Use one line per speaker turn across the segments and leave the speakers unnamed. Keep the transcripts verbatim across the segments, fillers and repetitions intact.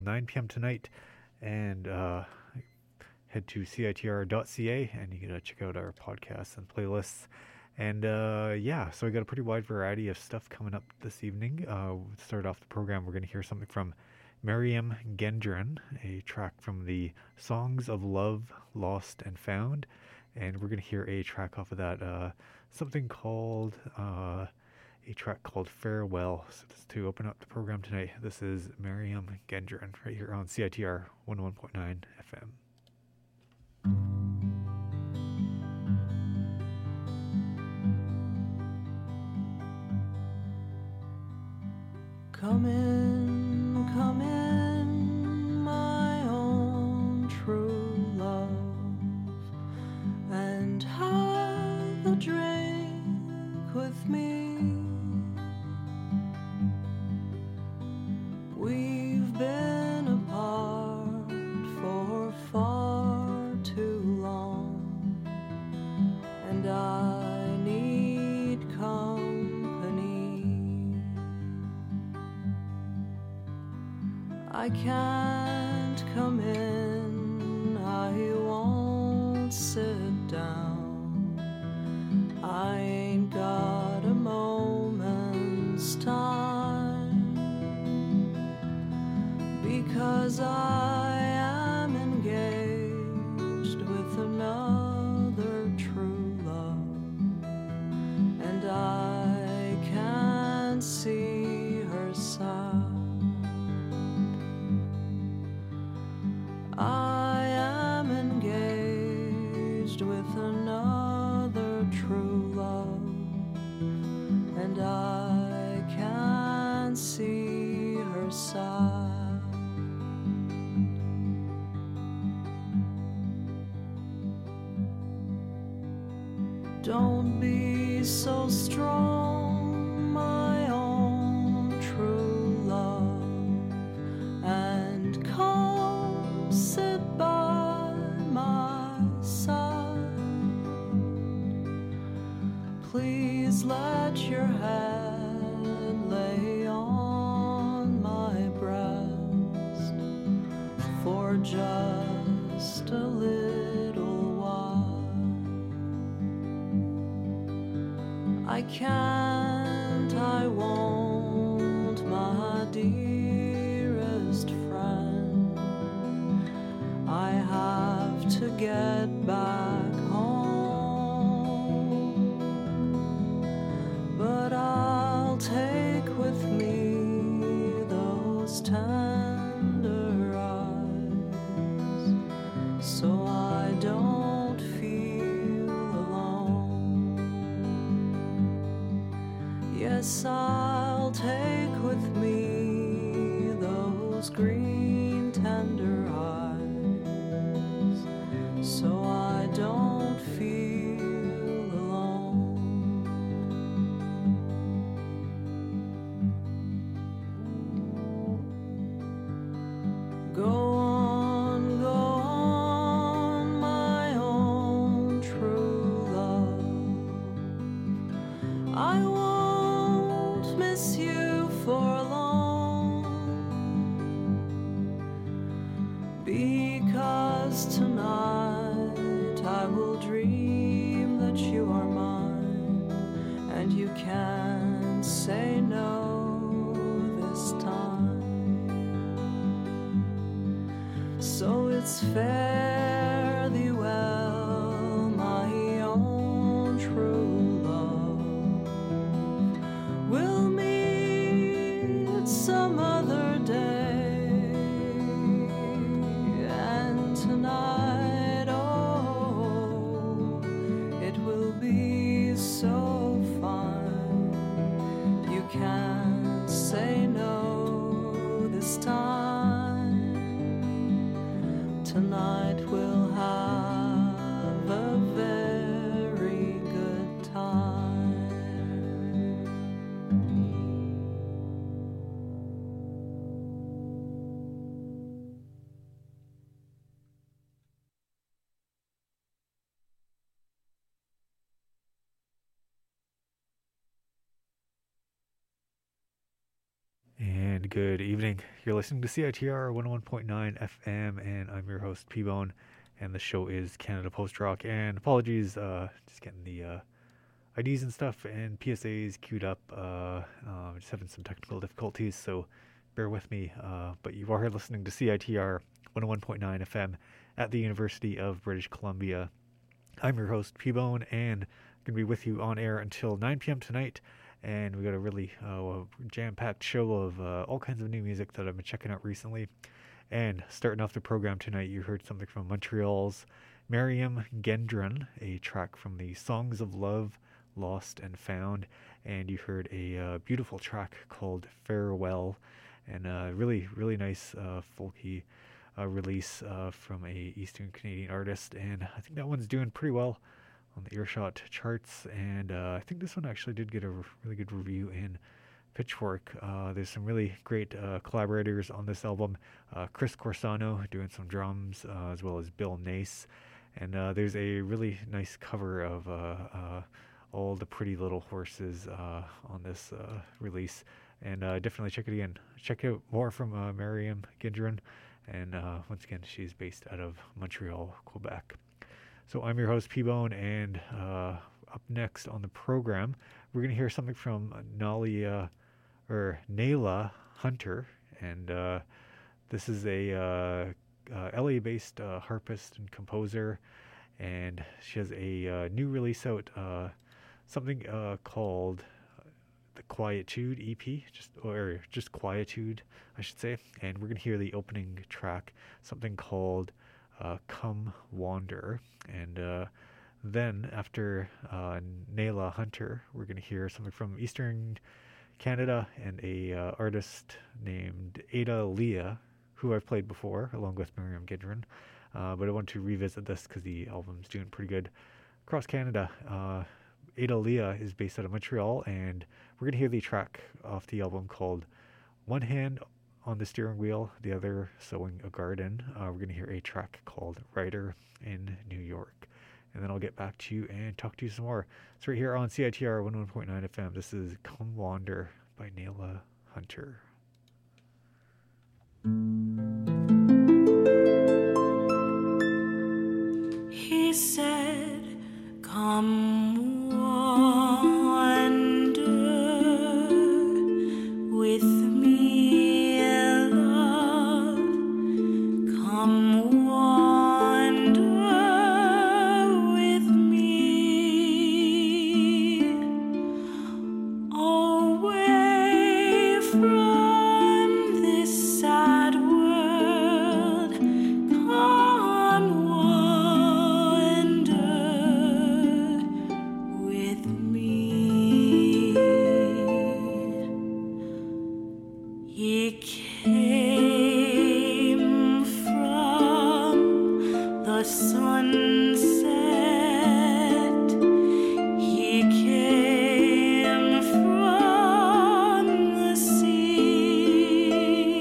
nine p.m. tonight, and uh, head to C I T R dot C A and you can uh, check out our podcasts and playlists. And uh, yeah, so we got a pretty wide variety of stuff coming up this evening. Uh, to start off the program, we're going to hear something from Miriam Gendron, a track from the Songs of Love, Lost and Found. And we're going to hear a track off of that, uh, something called, uh, a track called Farewell. So just to open up the program tonight, this is Miriam Gendron right here on C I T R one oh one point nine F M.
Come in, come in, my own true love, and have a drink with me. We've been apart for far too long, and I need company. I can't come in, I won't sit down. I ain't got a moment's time, because I am engaged with another true love, and I can't see her side. I am engaged with another true love, and I can't see her side. Don't be so strong, my own true love, and come sit by my side. Please let your head lay on my breast for just a little while. I can't, I won't, my dearest friend. I have to get back home, but I'll take with me those tender eyes, so I don't feel alone. Yes, I'll take with me those green tender eyes, so I don't feel alone. Go on, go on, my own true love. I won't miss you for long, because tonight I will dream that you are mine, and you can't say no this time. So it's fare thee well, my own true love. We'll meet some other day, and tonight, oh, it will be so fine. You can't say no this time. Tonight
Good evening. You're listening to C I T R one oh one point nine F M, and I'm your host, P-Bone, and the show is Canada Post Rock. And apologies, uh, just getting the uh, I Ds and stuff and P S As queued up. Uh, um, just having some technical difficulties, so bear with me. Uh, but you are listening to C I T R one oh one point nine F M at the University of British Columbia. I'm your host, P-Bone, and I'm going to be with you on air until nine p.m. tonight. And we got a really uh, jam-packed show of uh, all kinds of new music that I've been checking out recently. And starting off the program tonight, you heard something from Montreal's Miriam Gendron, a track from the Songs of Love, Lost and Found. And you heard a uh, beautiful track called Farewell, and a really, really nice uh, folky uh, release uh, from a Eastern Canadian artist. And I think that one's doing pretty well on the Earshot charts, and uh, I think this one actually did get a r- really good review in Pitchfork. Uh, there's some really great uh, collaborators on this album. Uh, Chris Corsano doing some drums, uh, as well as Bill Nace, and uh, there's a really nice cover of uh, uh, All the Pretty Little Horses uh, on this uh, release, and uh, definitely check it again. Check out more from uh, Miriam Gendron, and uh, once again, she's based out of Montreal, Quebec. So I'm your host, P-Bone, and uh, up next on the program, we're going to hear something from Nalia, or Nayla Hunter, and uh, this is a uh, uh, L A-based uh, harpist and composer, and she has a uh, new release out, uh, something uh, called the Quietude E P, just or just Quietude, I should say, and we're going to hear the opening track, something called Uh, Come Wander, and uh, then after uh, Nayla Hunter, we're going to hear something from Eastern Canada and a uh, artist named Ada Leah, who I've played before along with Miriam Gendron, uh, but I want to revisit this because the album's doing pretty good across Canada. uh, Ada Leah is based out of Montreal, and we're going to hear the track off the album called One Hand on the Steering Wheel, the other Sowing a Garden. Uh, we're going to hear a track called Rider in New York. And then I'll get back to you and talk to you some more. It's right here on C I T R one oh one point nine F M. This is Come Wander by Nayla Hunter.
He said, come wander with me. Come wander with me away from this sad world. Come wander with me. He came from the sunset. He came from the sea.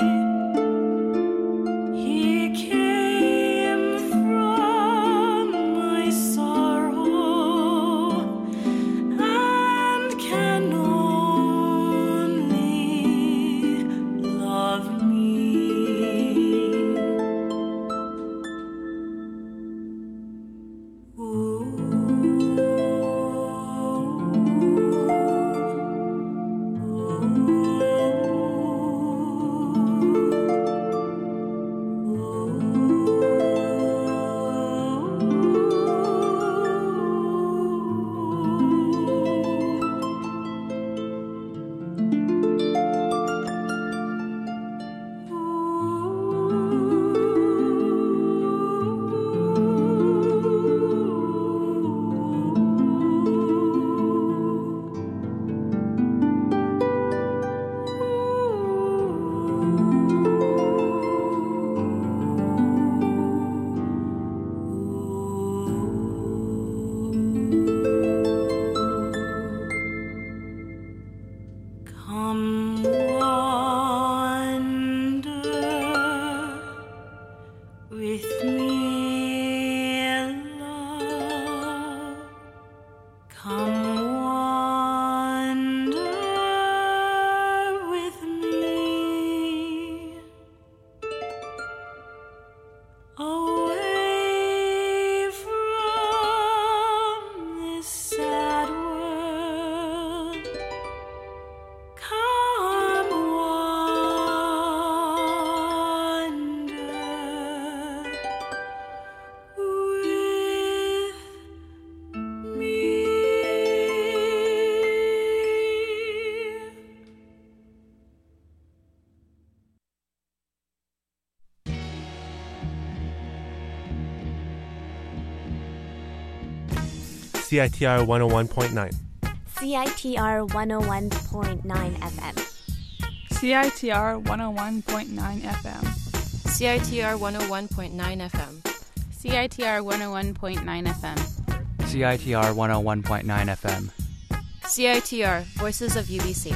He came from my sorrow and can only love me. Come wander with me. away from this sad world. Come wander with me.
C I T R one oh one point nine.
C I T R one oh one point nine F M.
C I T R one oh one point nine F M.
C I T R one oh one point nine F M.
C I T R one oh one point nine F M.
C I T R one oh one point nine F M.
C I T R, Voices of U B C.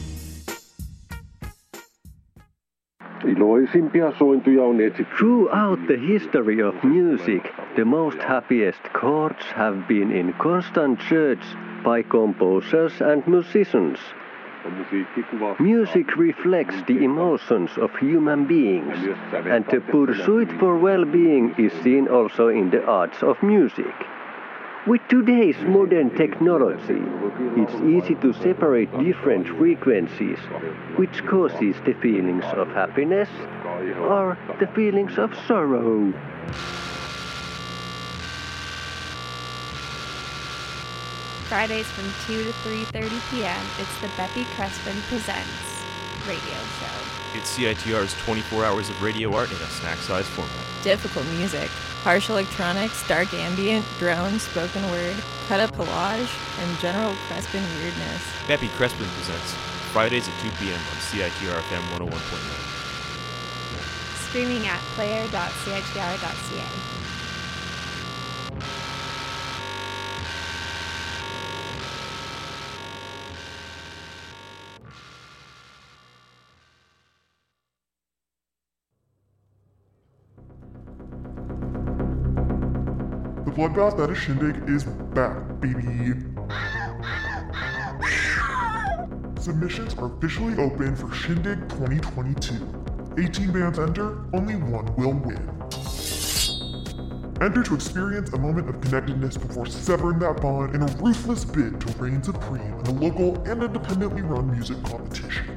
Iloisimpia sointuja on etsitty. Throughout the history of music, the most happiest chords have been in constant search by composers and musicians. Music reflects the emotions of human beings, and the pursuit for well-being is seen also in the arts of music. With today's modern technology, it's easy to separate different frequencies, which causes the feelings of happiness or the feelings of sorrow.
Fridays from two to three thirty p.m. It's the Beppy Crespin Presents radio show.
It's C I T R's twenty-four hours of radio art in a snack-sized format.
Difficult music, harsh electronics, dark ambient, drones, spoken word, cut-up collage, and general Crespin weirdness.
Beppy Crespin Presents, Fridays at two p.m. on C I T R F M one oh one point nine.
Streaming at player dot c i t r dot c a.
The bloodbath that is Shindig is back, baby! Submissions are officially open for Shindig twenty twenty-two. eighteen bands enter, only one will win. Enter to experience a moment of connectedness before severing that bond in a ruthless bid to reign supreme in a local and independently run music competition.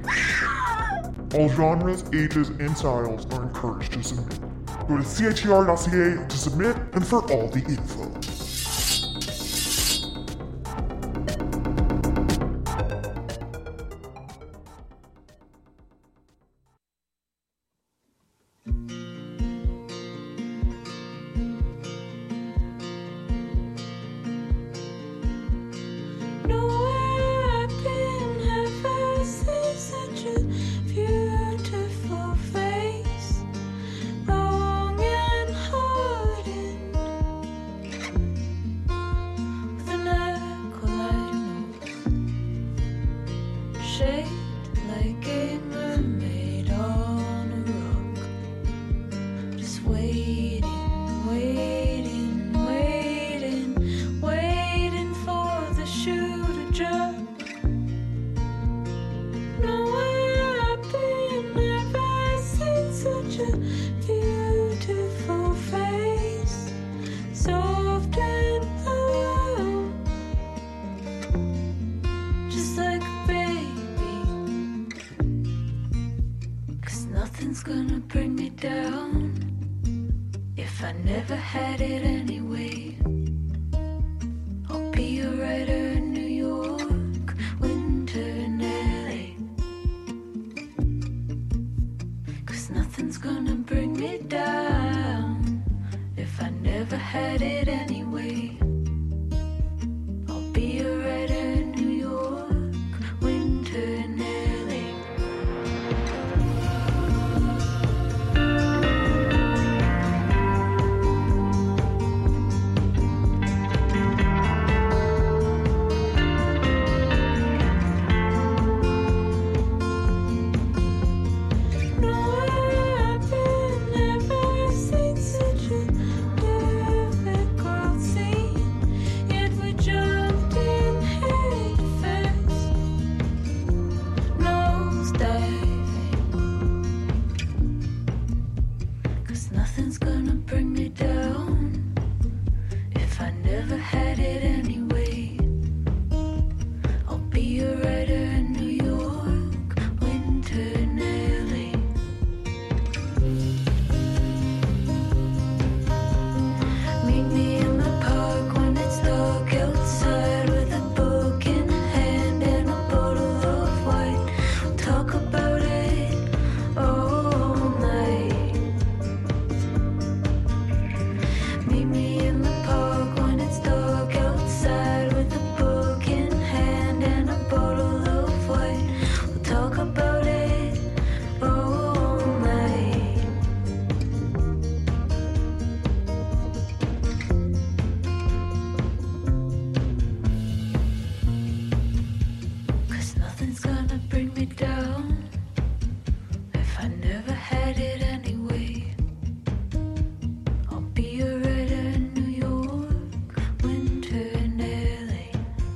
All genres, ages, and styles are encouraged to submit. Go to C I T R dot c a to submit and for all the info.
Such a difficult scene, yet we jumped in. 'Cause nothing's gonna bring me down if I never had it anyway. I'll be a writer in New York, winter in L A. Meet me in the park when it's dark outside with a book in hand and a bottle of wine. We'll talk about it all night. Meet me in the park when it's dark outside with a book in hand and a bottle of wine. We'll talk about it all night. Cause nothing's gonna bring me down if I never had it anyway. I'll be a writer in New York, winter in L A.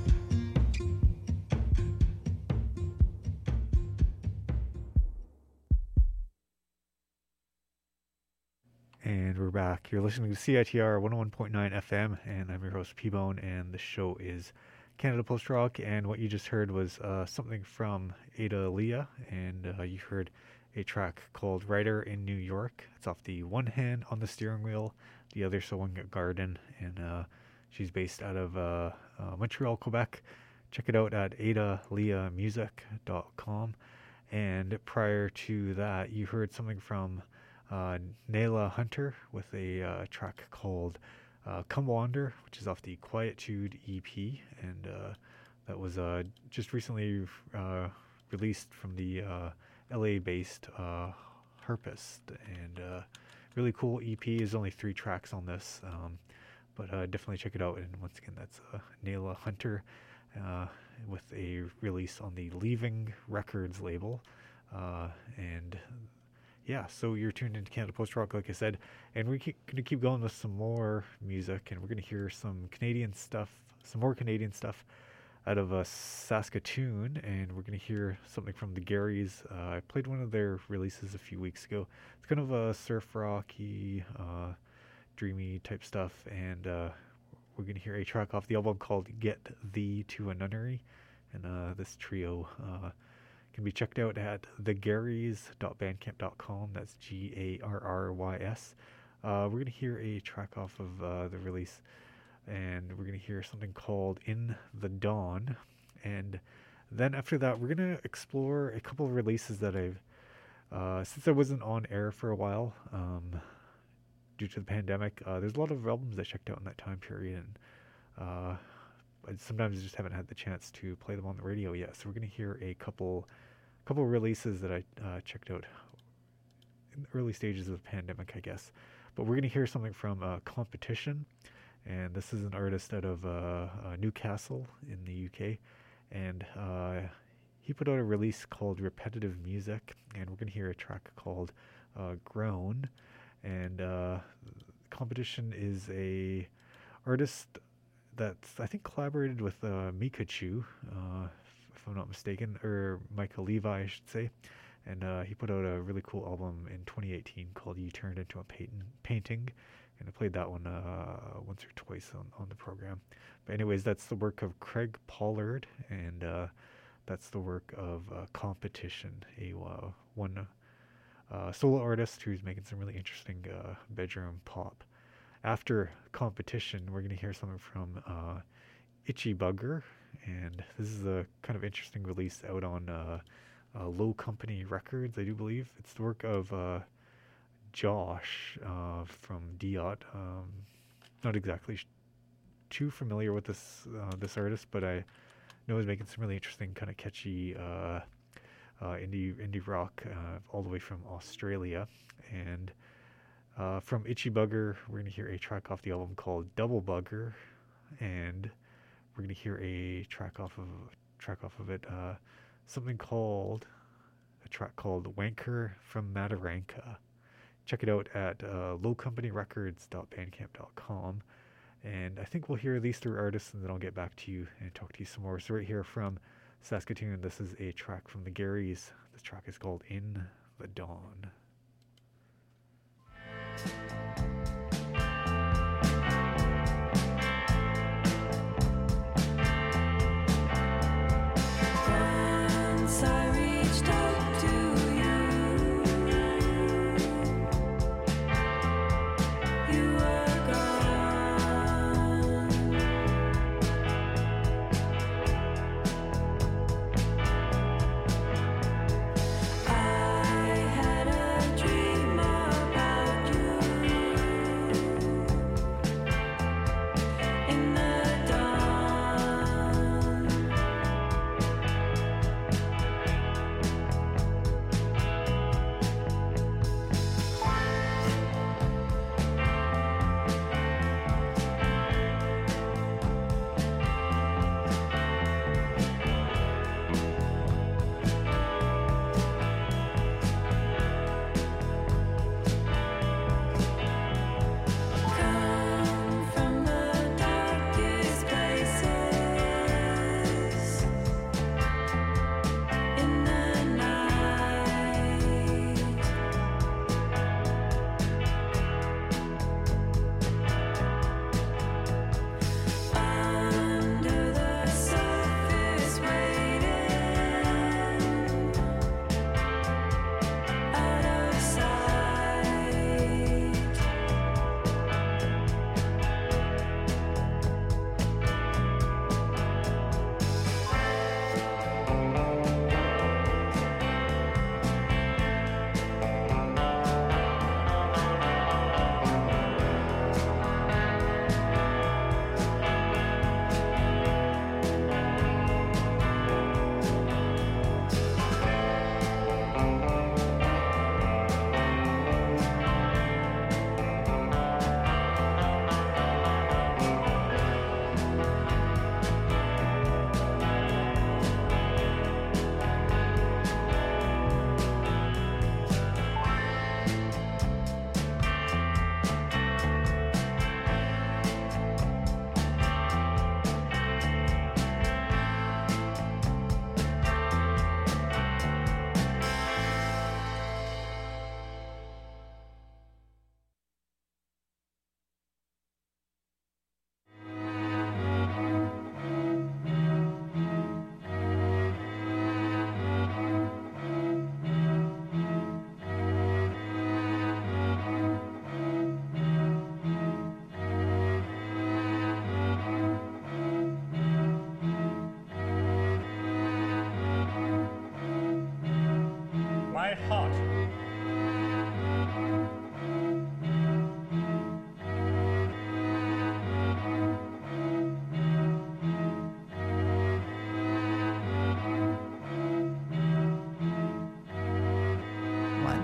And we're back. You're listening to C I T R one oh one point nine F M, and I'm your host, P-Bone, and the show is Canada Post Rock. And what you just heard was uh, something from Ada Leah, and uh, you heard a track called Writer in New York. It's off the One Hand on the Steering Wheel, the other Sewing Garden, and uh, she's based out of uh, uh, Montreal, Quebec. Check it out at ada leah music dot com. And prior to that, you heard something from uh, Nayla Hunter with a uh, track called uh, Come Wander, which is off the Quietude E P, and uh, that was uh, just recently uh, released from the uh, L A-based uh, Harpist, and uh, really cool E P. There's only three tracks on this, um, but uh, definitely check it out. And once again, that's uh, Nayla Hunter uh, with a release on the Leaving Records label, uh, and yeah, so you're tuned into Canada Post Rock, like I said, and we're going to keep going with some more music, and we're going to hear some Canadian stuff, some more Canadian stuff out of uh, Saskatoon, and we're going to hear something from the Garys. Uh, I played one of their releases a few weeks ago. It's kind of a surf rocky, uh, dreamy type stuff, and uh, we're going to hear a track off the album called Get Thee to a Nunnery, and uh, this trio uh, can be checked out at the garrys dot bandcamp dot com. That's G A R R Y S. Uh, we're going to hear a track off of uh, the release, and we're going to hear something called In the Dawn. And then after that, we're going to explore a couple of releases that I've, uh, since I wasn't on air for a while, um, due to the pandemic, uh, there's a lot of albums I checked out in that time period, and uh, I sometimes just haven't had the chance to play them on the radio yet. So we're going to hear a couple couple releases that I uh, checked out in the early stages of the pandemic, I guess. But we're going to hear something from uh, Competition, and this is an artist out of uh, uh, Newcastle in the U K, and uh, he put out a release called Repetitive Music, and we're going to hear a track called uh, Grown. And uh, Competition is a artist that's, I think, collaborated with uh, Mikachu, uh, if I'm not mistaken, or Michael Levi, I should say. And uh, he put out a really cool album in twenty eighteen called You Turned Into a Paintin- Painting, and I played that one uh, once or twice on, on the program. But anyways, that's the work of Craig Pollard, and uh, that's the work of uh, Competition, a uh, one uh, solo artist who's making some really interesting uh, bedroom pop. After Competition, we're going to hear something from uh, Itchy Bugger, and this is a kind of interesting release out on uh, uh, Low Company Records, I do believe. It's the work of uh, Josh uh, from Diot. Um, not exactly sh- too familiar with this uh, this artist, but I know he's making some really interesting, kind of catchy uh, uh, indie indie rock uh, all the way from Australia. And Uh, from Itchy Bugger, we're going to hear a track off the album called Double Bugger, and we're going to hear a track off of track off of it, uh, something called a track called Wanker from Mataranka. Check it out at uh, low company records dot bandcamp dot com, and I think we'll hear these three artists, and then I'll get back to you and talk to you some more. So right here from Saskatoon, this is a track from the Garys. This track is called In the Dawn.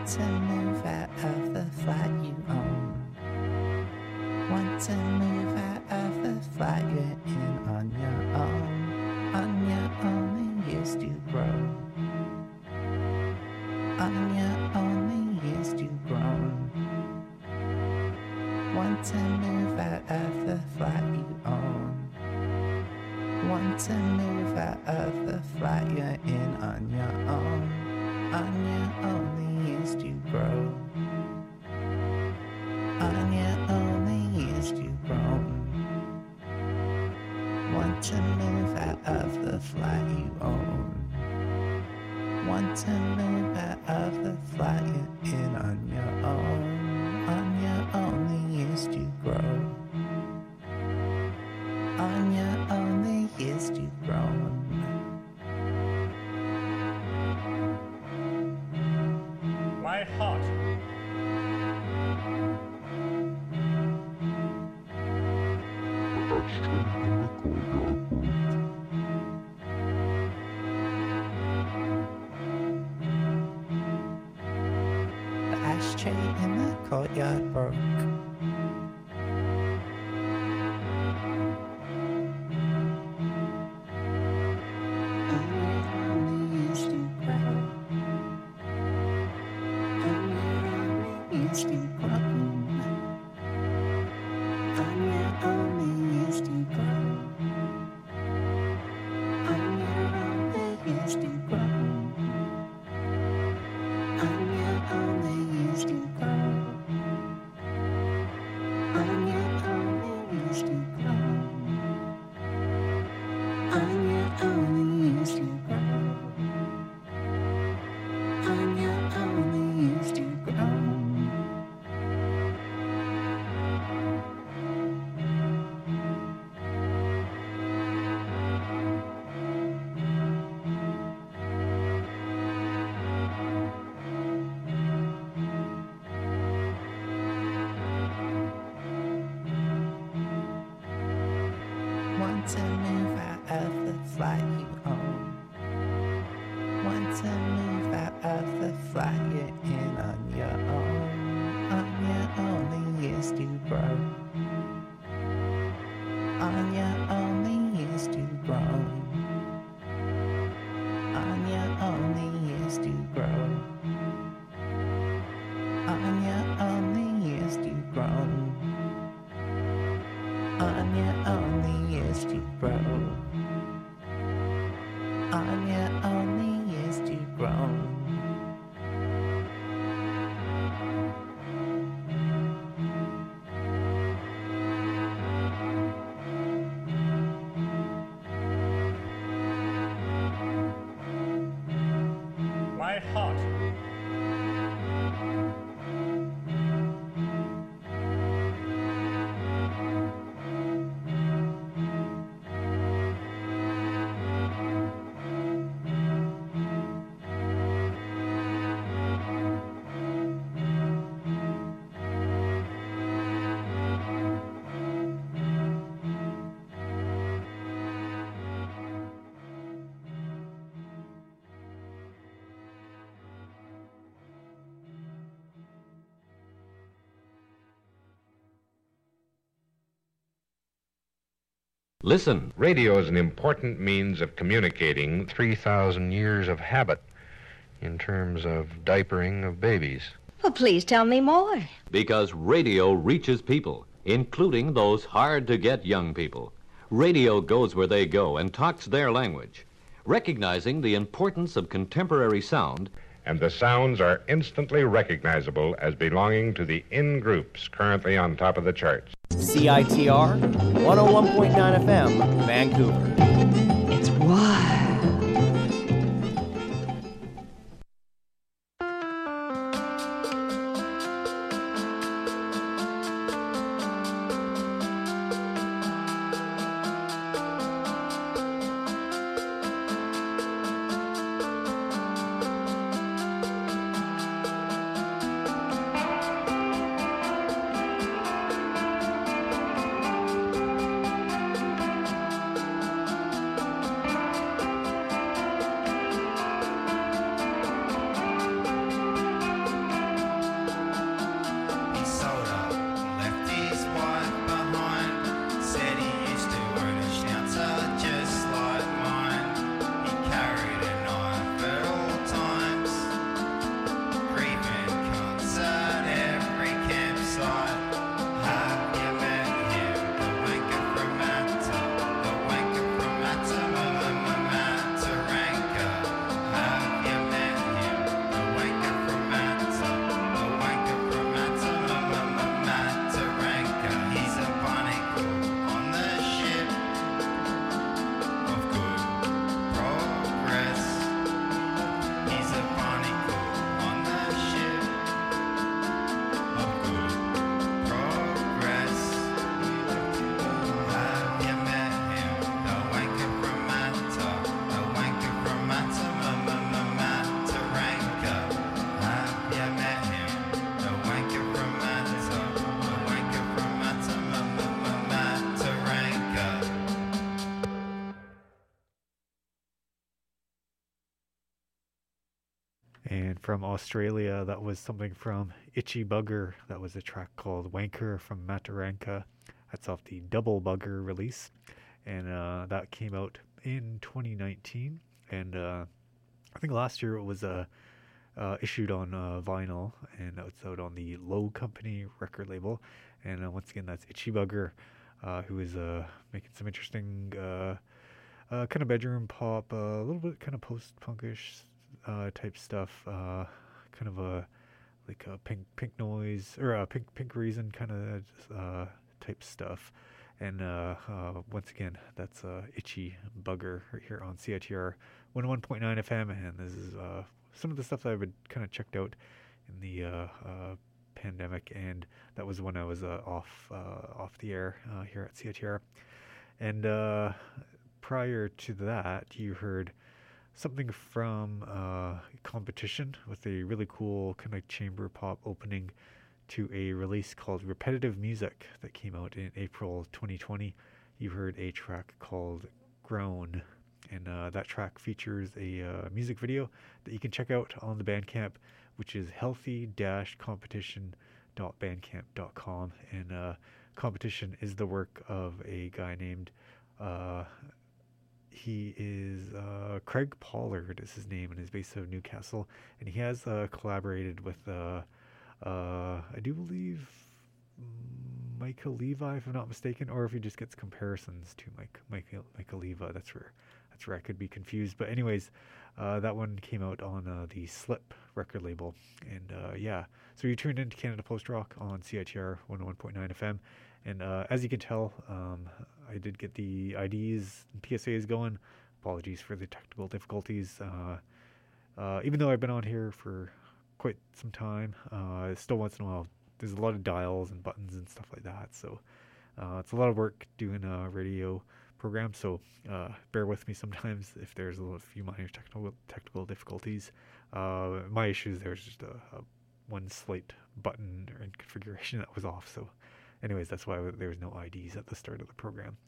Want to move out of the flat you own. Want to move out of the flat you're in on your own. On your own, the years do grow. On your own, the years do grown. Want to move out of the flat you own. Want to move out of the flat you're in on your own. On your own, the years do grow. On your own, the years do grow. Want to move out of the flat you own. Want to move out of the flat you're in on your own. On your own, the years do grow. On your own, the years do grow.
White hot.
The ashtray in the courtyard broke. Want to move out of the flat you own. Want to move out of the flat you're in on your own. On your own, the years do grow. On your own, the years do grow. On your own, the years do grow. On your own, the years do grow. On your own, the years do grow. On your own, the years do grow.
White hot.
Listen, radio is an important means of communicating three thousand years of habit in terms of diapering of babies.
Well, please tell me more.
Because radio reaches people, including those hard-to-get young people. Radio goes where they go and talks their language, recognizing the importance of contemporary sound.
And the sounds are instantly recognizable as belonging to the in-groups currently on top of the charts.
C I T R one oh one point nine F M, Vancouver.
It's wild.
And from Australia, that was something from Itchy Bugger. That was a track called Wanker from Mataranka. That's off the Double Bugger release. And uh, that came out in twenty nineteen. And uh, I think last year it was uh, uh, issued on uh, vinyl. And it's out on the Low Company record label. And uh, once again, that's Itchy Bugger, uh, who is uh, making some interesting uh, uh, kind of bedroom pop, uh, a little bit kind of post-punkish Uh, type stuff, uh, kind of a like a pink pink noise or a pink pink reason kind of uh, type stuff, and uh, uh, once again that's uh, Itchy Bugger right here on C I T R one oh one point nine F M, and this is uh, some of the stuff that I've kind of checked out in the uh, uh, pandemic, and that was when I was uh, off uh, off the air uh, here at C I T R, and uh, prior to that you heard something from uh, Competition with a really cool kind of chamber pop opening to a release called Repetitive Music that came out in April twenty twenty. You heard a track called Grown, and uh, that track features a uh, music video that you can check out on the Bandcamp, which is healthy dash competition dot bandcamp dot com. And uh, Competition is the work of a guy named uh, He is uh, Craig Pollard is his name, and is based out of Newcastle. And he has uh, collaborated with, uh, uh, I do believe, Michael Levi, if I'm not mistaken, or if he just gets comparisons to Mike, Michael, Michael Levi. That's where that's where I could be confused. But anyways, uh, that one came out on uh, the Slip record label, and uh, yeah. So you tuned into Canada Post Rock on C I T R one oh one point nine F M, and uh, as you can tell, um, I did get the I Ds and P S As going. Apologies for the technical difficulties. Uh, uh, even though I've been on here for quite some time, uh, still once in a while there's a lot of dials and buttons and stuff like that. So uh, it's a lot of work doing a radio program. So uh, bear with me sometimes if there's a little, few minor technical technical difficulties. Uh, my issue is there's just a, a one slight button or in configuration that was off. So anyways, that's why there was no I Ds at the start of the program.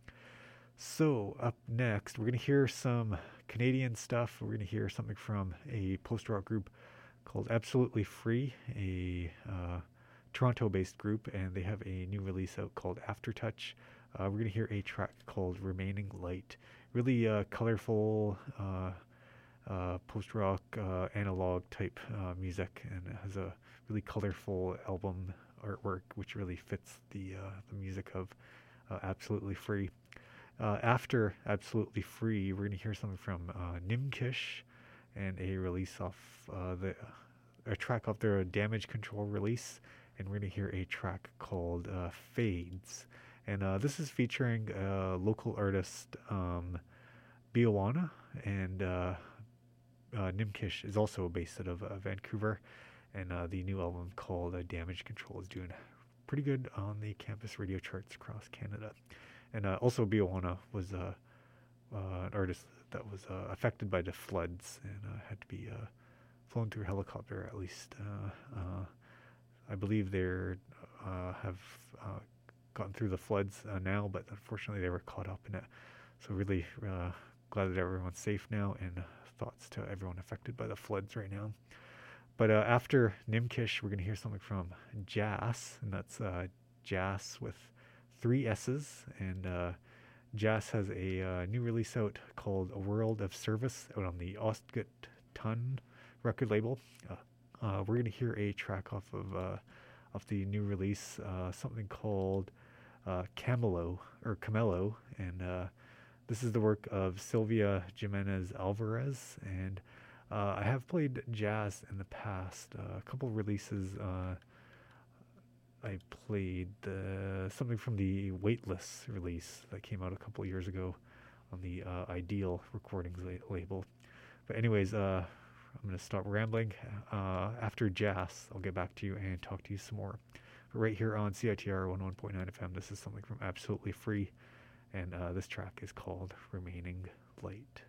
So up next, we're going to hear some Canadian stuff. We're going to hear something from a post-rock group called Absolutely Free, a uh, Toronto-based group, and they have a new release out called Aftertouch. Uh, we're going to hear a track called Remaining Light. Really uh, colorful uh, uh, post-rock uh, analog type uh, music, and it has a really colorful album artwork which really fits the uh, the music of uh, Absolutely Free. Uh, after Absolutely Free, we're going to hear something from uh, Nimkish, and a release off uh, the a track off their Damage Control release, and we're going to hear a track called uh, Fades, and uh, this is featuring uh, local artist um, Biowana, and uh, uh, Nimkish is also based out of uh, Vancouver. And uh, the new album called uh, Damage Control is doing pretty good on the campus radio charts across Canada. And uh, also Biowana was uh, uh, an artist that was uh, affected by the floods and uh, had to be uh, flown through helicopter at least. Uh, uh, I believe they uh, have uh, gotten through the floods uh, now, but unfortunately they were caught up in it. So really uh, glad that everyone's safe now, and thoughts to everyone affected by the floods right now. But uh, after Nimkish, we're going to hear something from Jas, and that's uh, Jas with three S's. And uh, Jas has a uh, new release out called A World of Service out on the Ostgut Ton record label. Uh, uh, we're going to hear a track off of uh, off the new release, uh, something called uh, Camelo or Camelo, and uh, this is the work of Sylvia Jimenez Alvarez. And Uh, I have played Jas in the past. Uh, a couple releases. Uh, I played the, something from the Weightless release that came out a couple years ago on the uh, Ideal Recordings la- label. But anyways, uh, I'm going to stop rambling. Uh, after Jas, I'll get back to you and talk to you some more. But right here on C I T R one oh one point nine F M, this is something from Absolutely Free. And uh, this track is called Remaining Light.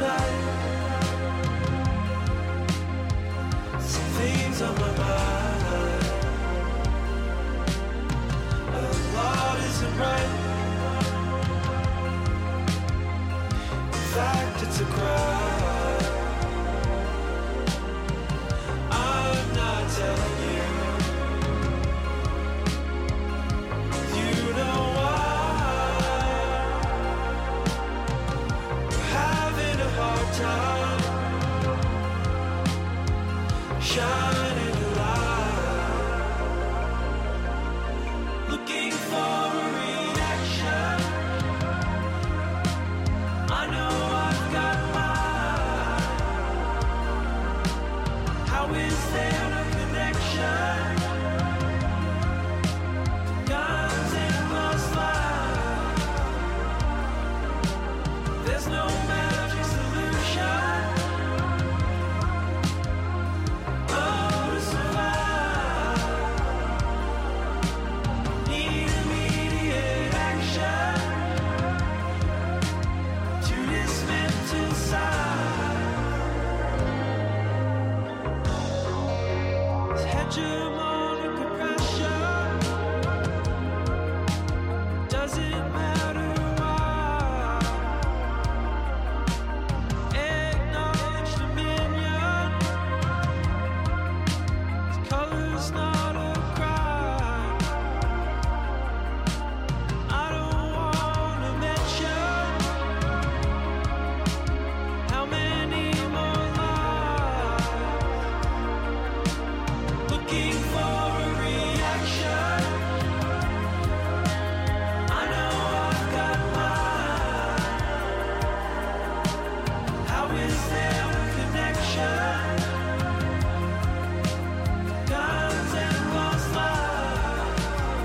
night. Some things on my mind. A lot isn't right. In fact, it's a crime. I'm not telling you. You know why. We're having a hard time shining a light, looking for a reaction. I know I've got mine. How is there no connection? Guns and lost lives. There's no magic solution. Oh, to survive, need immediate action to dismantle size. Hegemonic oppression. Doesn't matter why. Acknowledge dominion. Color's not a crime. I don't wanna mention how many more lives. Looking for a reaction. I know I've got mine. How is there a connection? Guns and lost lives.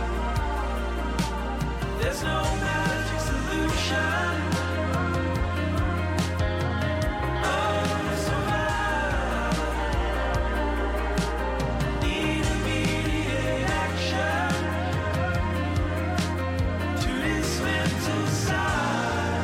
There's no magic solution. Oh, to survive, need immediate action to dismantle size.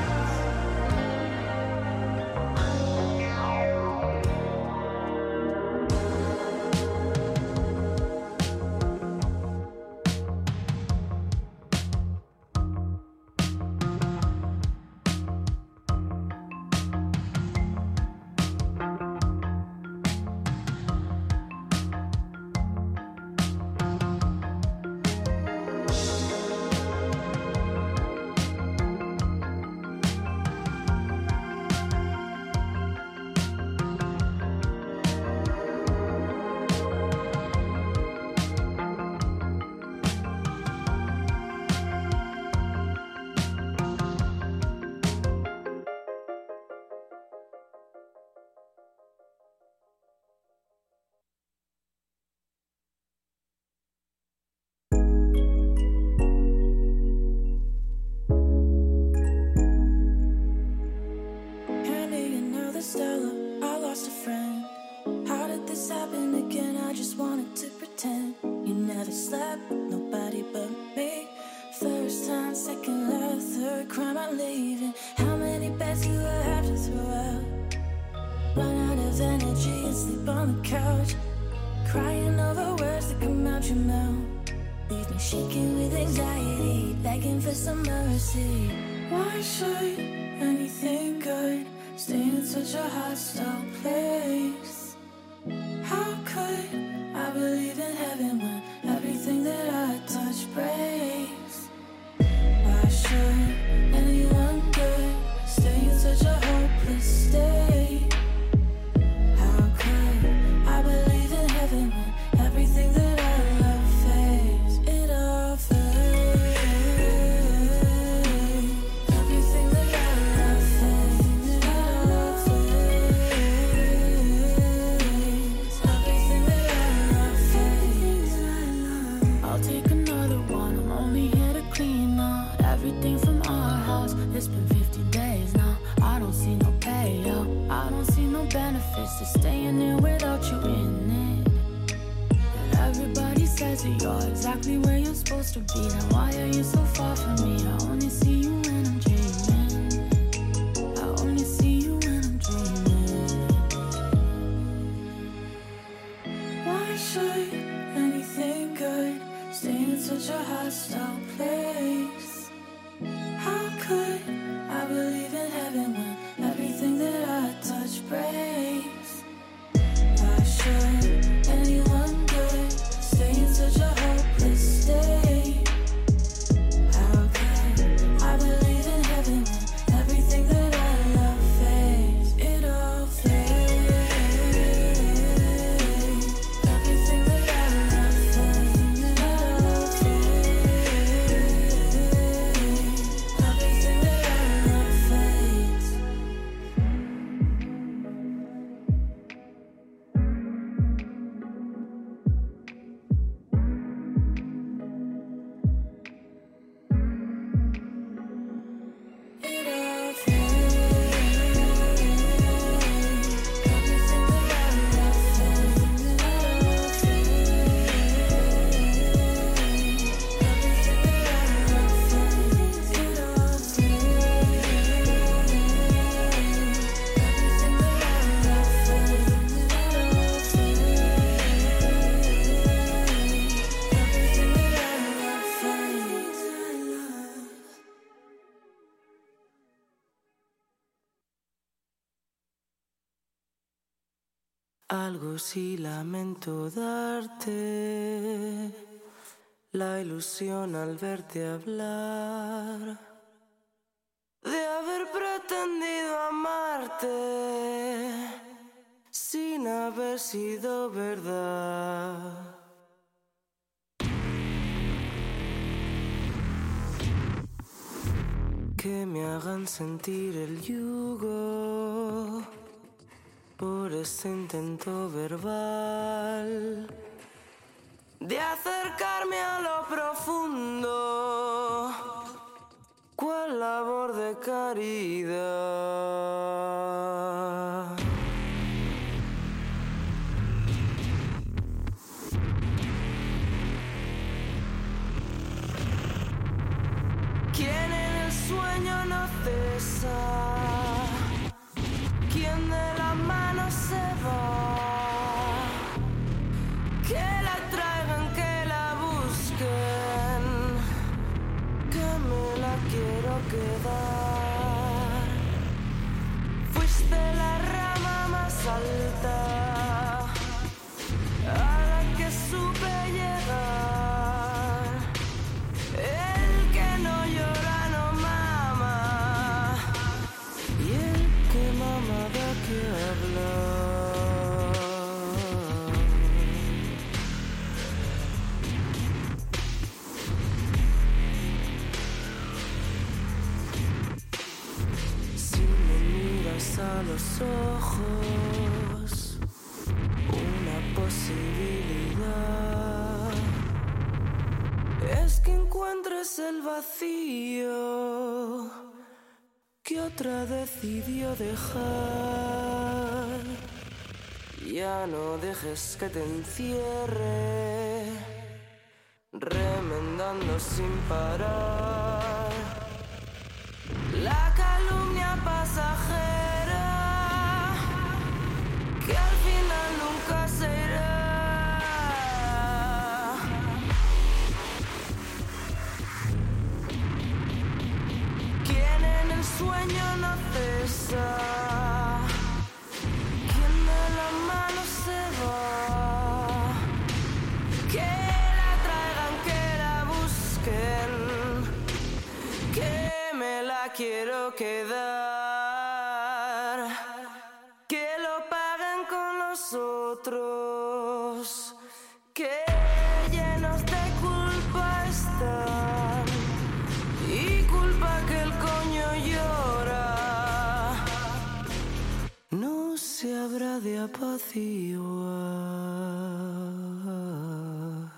Hand me another Stella, I lost a friend. How did this happen again? I just wanted to pretend. You never slept with nobody but me. First time, second love, third crime, I'm leaving. How many beds do I have to throw out? Run out of energy and sleep on the couch. Crying over words that come out your mouth. Leave me shaking with anxiety, begging for some mercy. Why should anything good stay in such a hostile place? How could I believe in heaven when everything that I touch breaks? Why should anyone good stay in such a hopeless state? How could I believe in heaven when everything that I love fades? It all fades. Everything that I love fades. It all fades. Everything that I love fades. I'll take another one. I'm only here to clean up everything from our house. It's been fifty days now. I don't see no payout. I don't see no benefits to staying here without you in it. And everybody says that you're exactly where you're supposed to be. Then why are you so far from me? I only see you when I'm dreaming. I only see you when I'm dreaming.
Algo sí lamento darte, la ilusión al verte hablar, de haber pretendido amarte sin haber sido verdad. Que me hagan sentir el yugo por ese intento verbal de acercarme a lo profundo, cual labor de caridad. Quien en el sueño no cesa, quien de la mano se va, que la traigan, que la busquen, que me la quiero quedar. Fuiste la rama más alta a la que supe llegar. El que no llora no mama, y el que mama da que hablar. Si me miras a los ojos, una posibilidad es que encuentres el vacío que otra decidió dejar. Ya no dejes que te encierre, remendando sin parar la calumnia pasajera que al final nunca se irá. Quien en el sueño no cesa, quien de la mano se va, que la traigan, que la busquen, que me la quiero quedar, que lo paguen con los otros, que llenos de culpa están, y culpa que el coño llora no se habrá de apaciguar.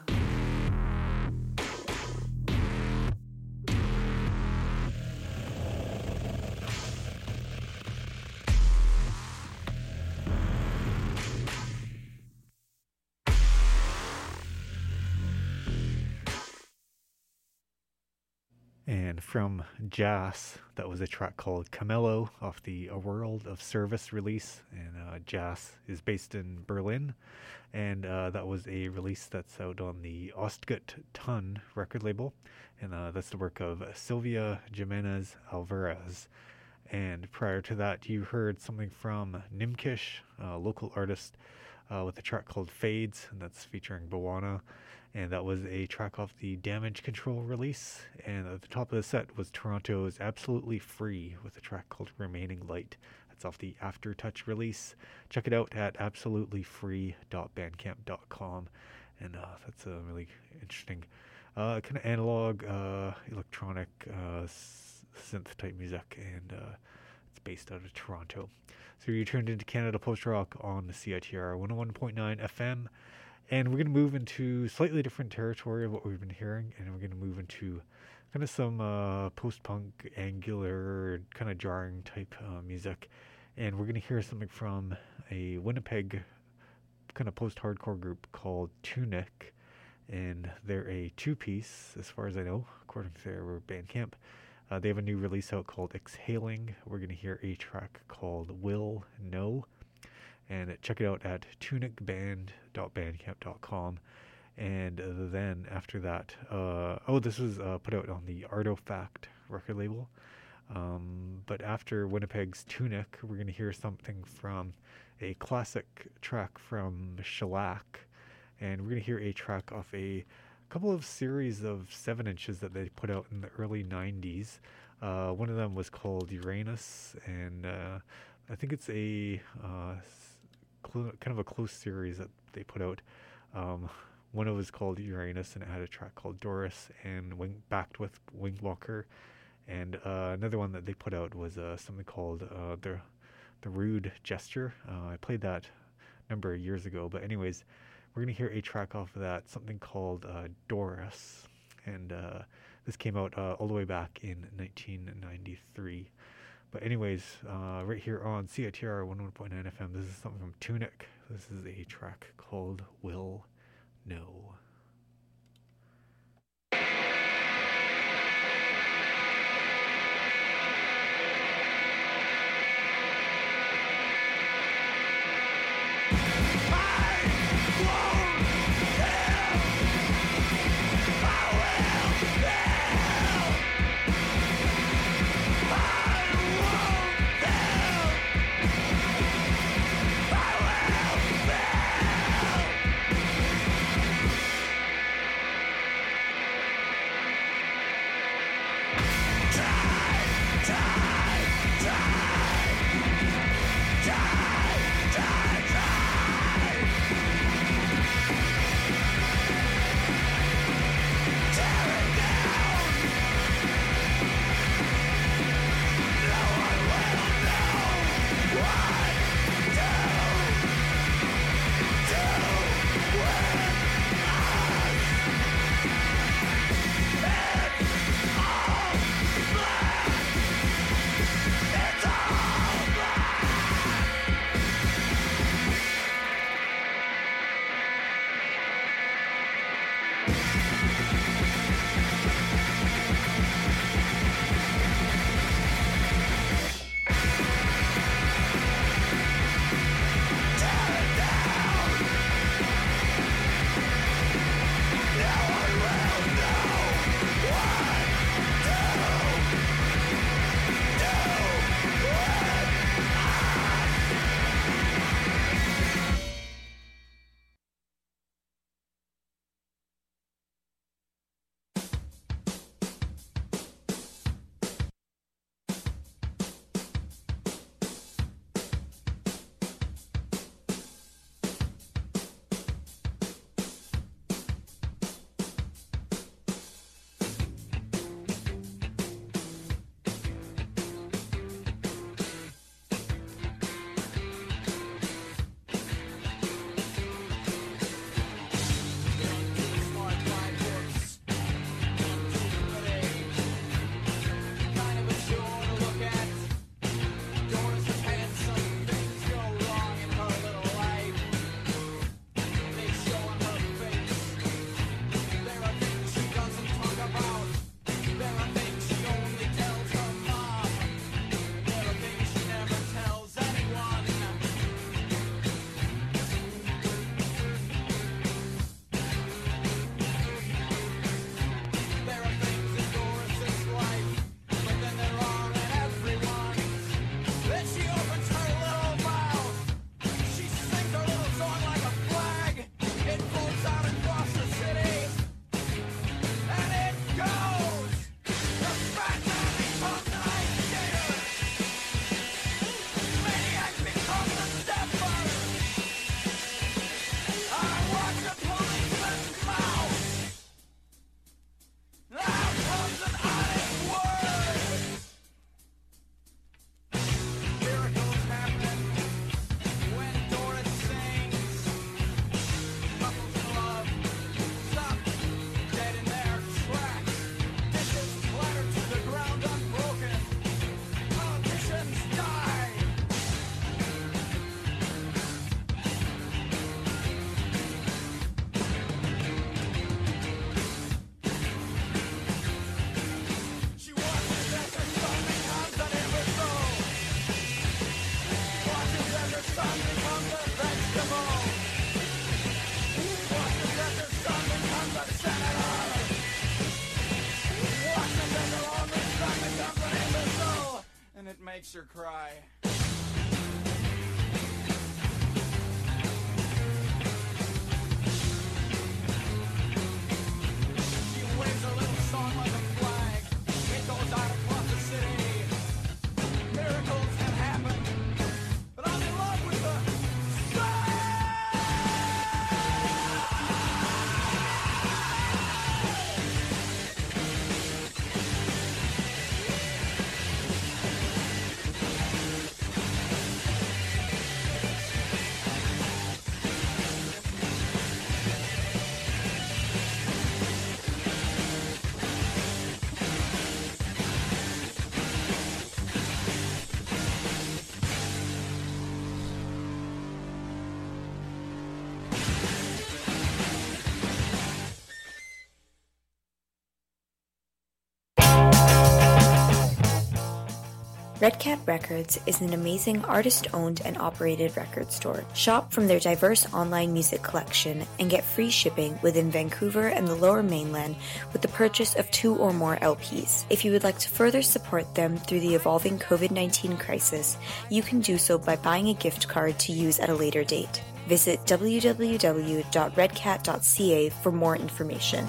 And from Jas, that was a track called Camelo off the A World of Service release. And uh, Jas is based in Berlin. And uh, that was a release that's out on the Ostgut Ton record label. And uh, that's the work of Sylvia Jimenez Alvarez. And prior to that, you heard something from Nimkish, a local artist, uh, with a track called Fades. And that's featuring Bawana. And that was a track off the Damage Control release. And at the top of the set was Toronto's Absolutely Free with a track called Remaining Light. That's off the Aftertouch release. Check it out at absolutely free dot bandcamp dot com. And uh, that's a really interesting uh, kind of analog, uh, electronic uh, synth type music. And uh, it's based out of Toronto. So you're tuned into Canada Post Rock on the C I T R one oh one point nine F M. And we're going to move into slightly different territory of what we've been hearing. And we're going to move into kind of some uh, post-punk, angular, kind of jarring type uh, music. And we're going to hear something from a Winnipeg kind of post-hardcore group called Tunic. And they're a two-piece, as far as I know, according to their Bandcamp. Uh, they have a new release out called Exhaling. We're going to hear a track called Will Know. And check it out at tunic band dot bandcamp dot com. And then after that, uh, oh, this was uh, put out on the Artifact record label. Um, but after Winnipeg's Tunic, we're going to hear something from a classic track from Shellac. And we're going to hear a track off a couple of series of seven inches that they put out in the early nineties. Uh, one of them was called Uranus, and uh, I think it's a uh, cl- kind of a close series that they put out. Um, one of it was called Uranus, and it had a track called Doris, and wing- backed with Wingwalker. And uh, another one that they put out was uh, something called uh, the the Rude Gesture. Uh, I played that a number of years ago, but anyways, we're gonna hear a track off of that, something called uh, Doris, and uh, this came out uh, all the way back in nineteen ninety-three. But anyways, uh, right here on C I T R one oh one point nine F M, this is something from Tunic. This is a track called Will Know.
Company, the soul.
and it makes her cry. She waves a little song like a flag. It goes out across the city. Miracles have happened, but I'm in love with the
Red Cat Records is an amazing artist-owned and operated record store. Shop from their diverse online music collection and get free shipping within Vancouver and the Lower Mainland with the purchase of two or more L Ps. If you would like to further support them through the evolving covid nineteen crisis, you can do so by buying a gift card to use at a later date. Visit w w w dot red cat dot c a for more information.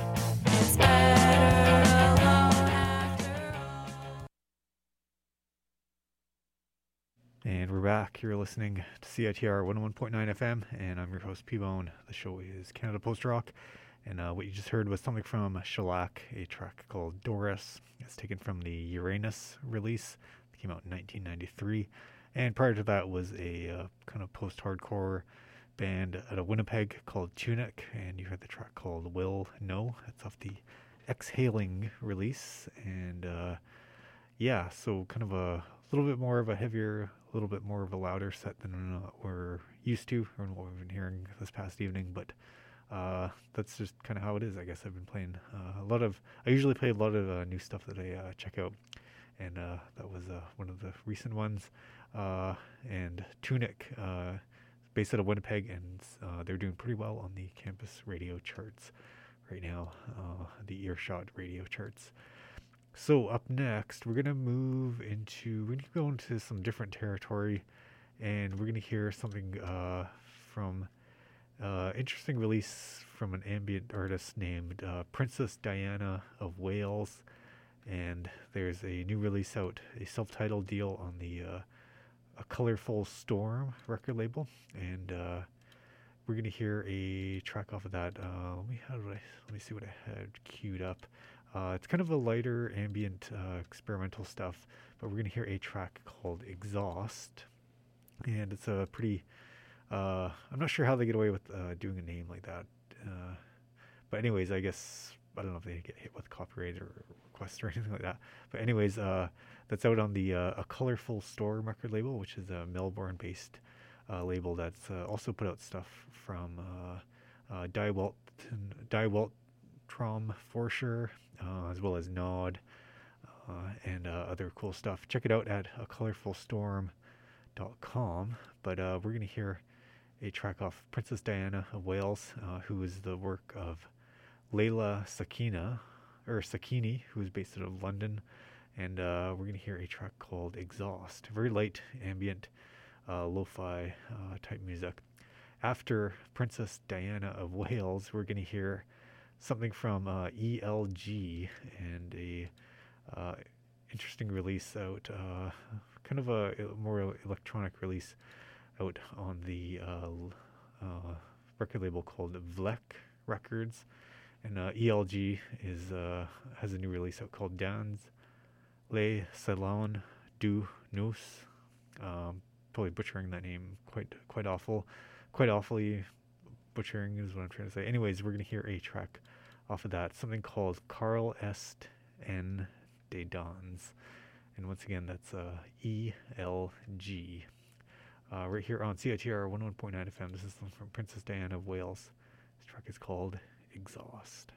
And we're back. You're listening to C I T R one oh one point nine F M, and I'm your host, P-Bone. The show is Canada Post Rock, and uh, what you just heard was something from Shellac, a track called Doris. It's taken from the Uranus release. It came out in nineteen ninety-three, and prior to that was a uh, kind of post-hardcore band out of Winnipeg called Tunic, and you heard the track called Will No. It's off the Exhaling release, and uh, yeah, so kind of a little bit more of a heavier, a little bit more of a louder set than uh, we're used to, or what we've been hearing this past evening, but uh, that's just kind of how it is. I guess I've been playing uh, a lot of, I usually play a lot of uh, new stuff that I uh, check out, and uh, that was uh, one of the recent ones, uh, and Tunic, uh, based out of Winnipeg, and uh, they're doing pretty well on the campus radio charts right now, uh, the Earshot radio charts. So up next, we're going to move into, we're going to go into some different territory, and we're going to hear something uh, from uh, interesting release from an ambient artist named uh, Princess Diana of Wales, and there's a new release out, a self-titled deal on the uh, A Colorful Storm record label, and uh, we're going to hear a track off of that. Uh, let me, how did I, let me see what I had queued up. Uh, it's kind of a lighter, ambient, uh, experimental stuff, but we're going to hear a track called Exhaust, and it's a pretty, uh, I'm not sure how they get away with uh, doing a name like that, uh, but anyways, I guess, I don't know if they get hit with copyright or requests or anything like that, but anyways, uh, that's out on the uh, A Colorful Storm record label, which is a Melbourne-based uh, label that's uh, also put out stuff from uh, uh, Die Welt, Die Welt, Trom Forscher, uh, as well as Nod, uh, and uh, other cool stuff. Check it out at a colorful storm dot com. But uh, we're going to hear a track off Princess Diana of Wales, uh, who is the work of Leila Sakina, or Sakini, who is based out of London. And uh, we're going to hear a track called Exhaust. Very light, ambient, uh, lo-fi uh, type music. After Princess Diana of Wales, we're going to hear something from uh, E L G, and a uh, interesting release out, uh, kind of a more electronic release out on the uh, uh, record label called Vlek Records, and uh, E L G is uh, has a new release out called Dans Le Salon du Nous. Um, probably butchering that name quite quite awful, quite awfully butchering is what I'm trying to say. Anyways, we're going to hear a track off of that, something called Carl Est en de Dans, and once again, that's uh, E L G. Uh, right here on C I T R one oh one point nine F M. This is from Princess Diana of Wales. This track is called Exhaust.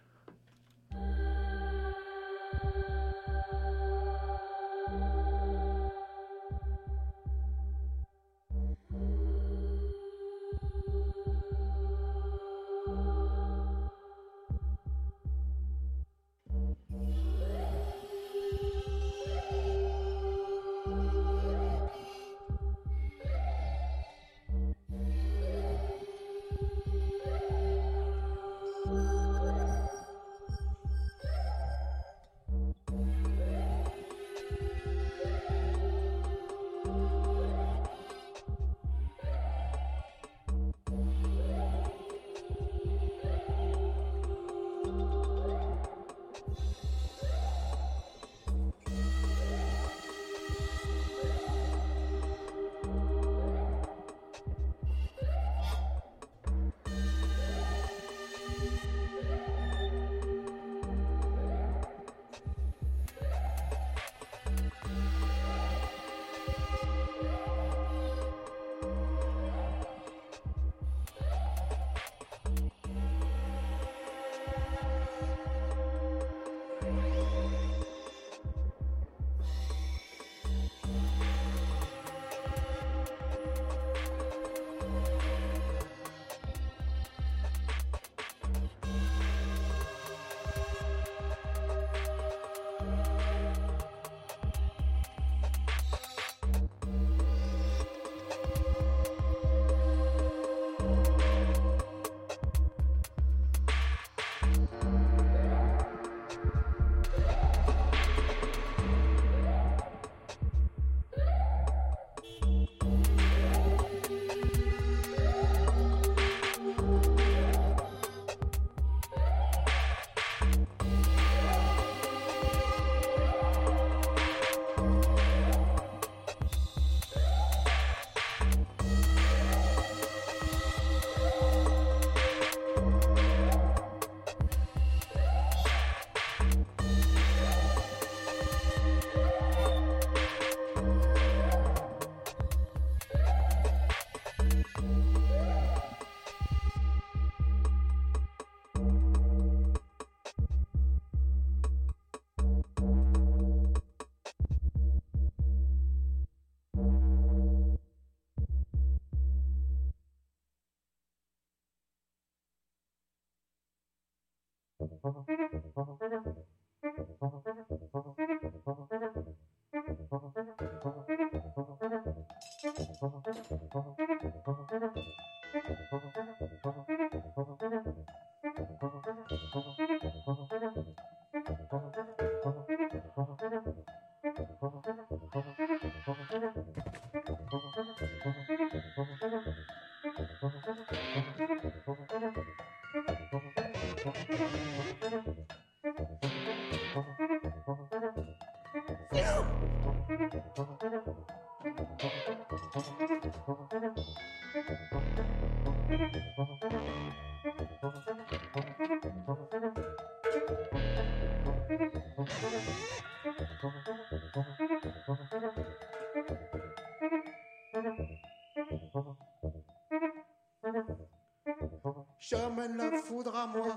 J'amène la foudre à moi.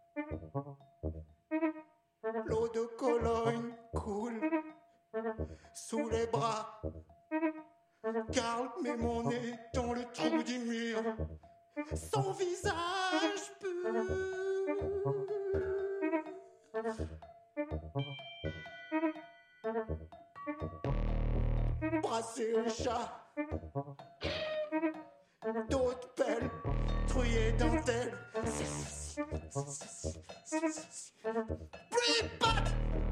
L'eau de Cologne coule sous les bras. Karl met mon nez dans le trou du mur. Son visage pur. Brasser le chat. D'autres pelles, trouillées dentelles. Plus pat.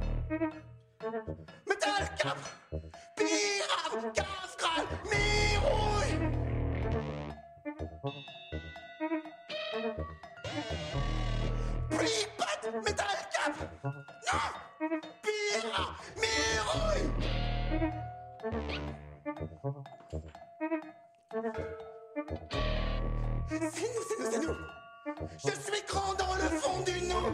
Métal cap. Pirate, cascade, mirouille. Plus pat, métal cap. Non. Pirate, mirouille. C'est nous, c'est nous, c'est nous. Je suis grand dans le fond du nous.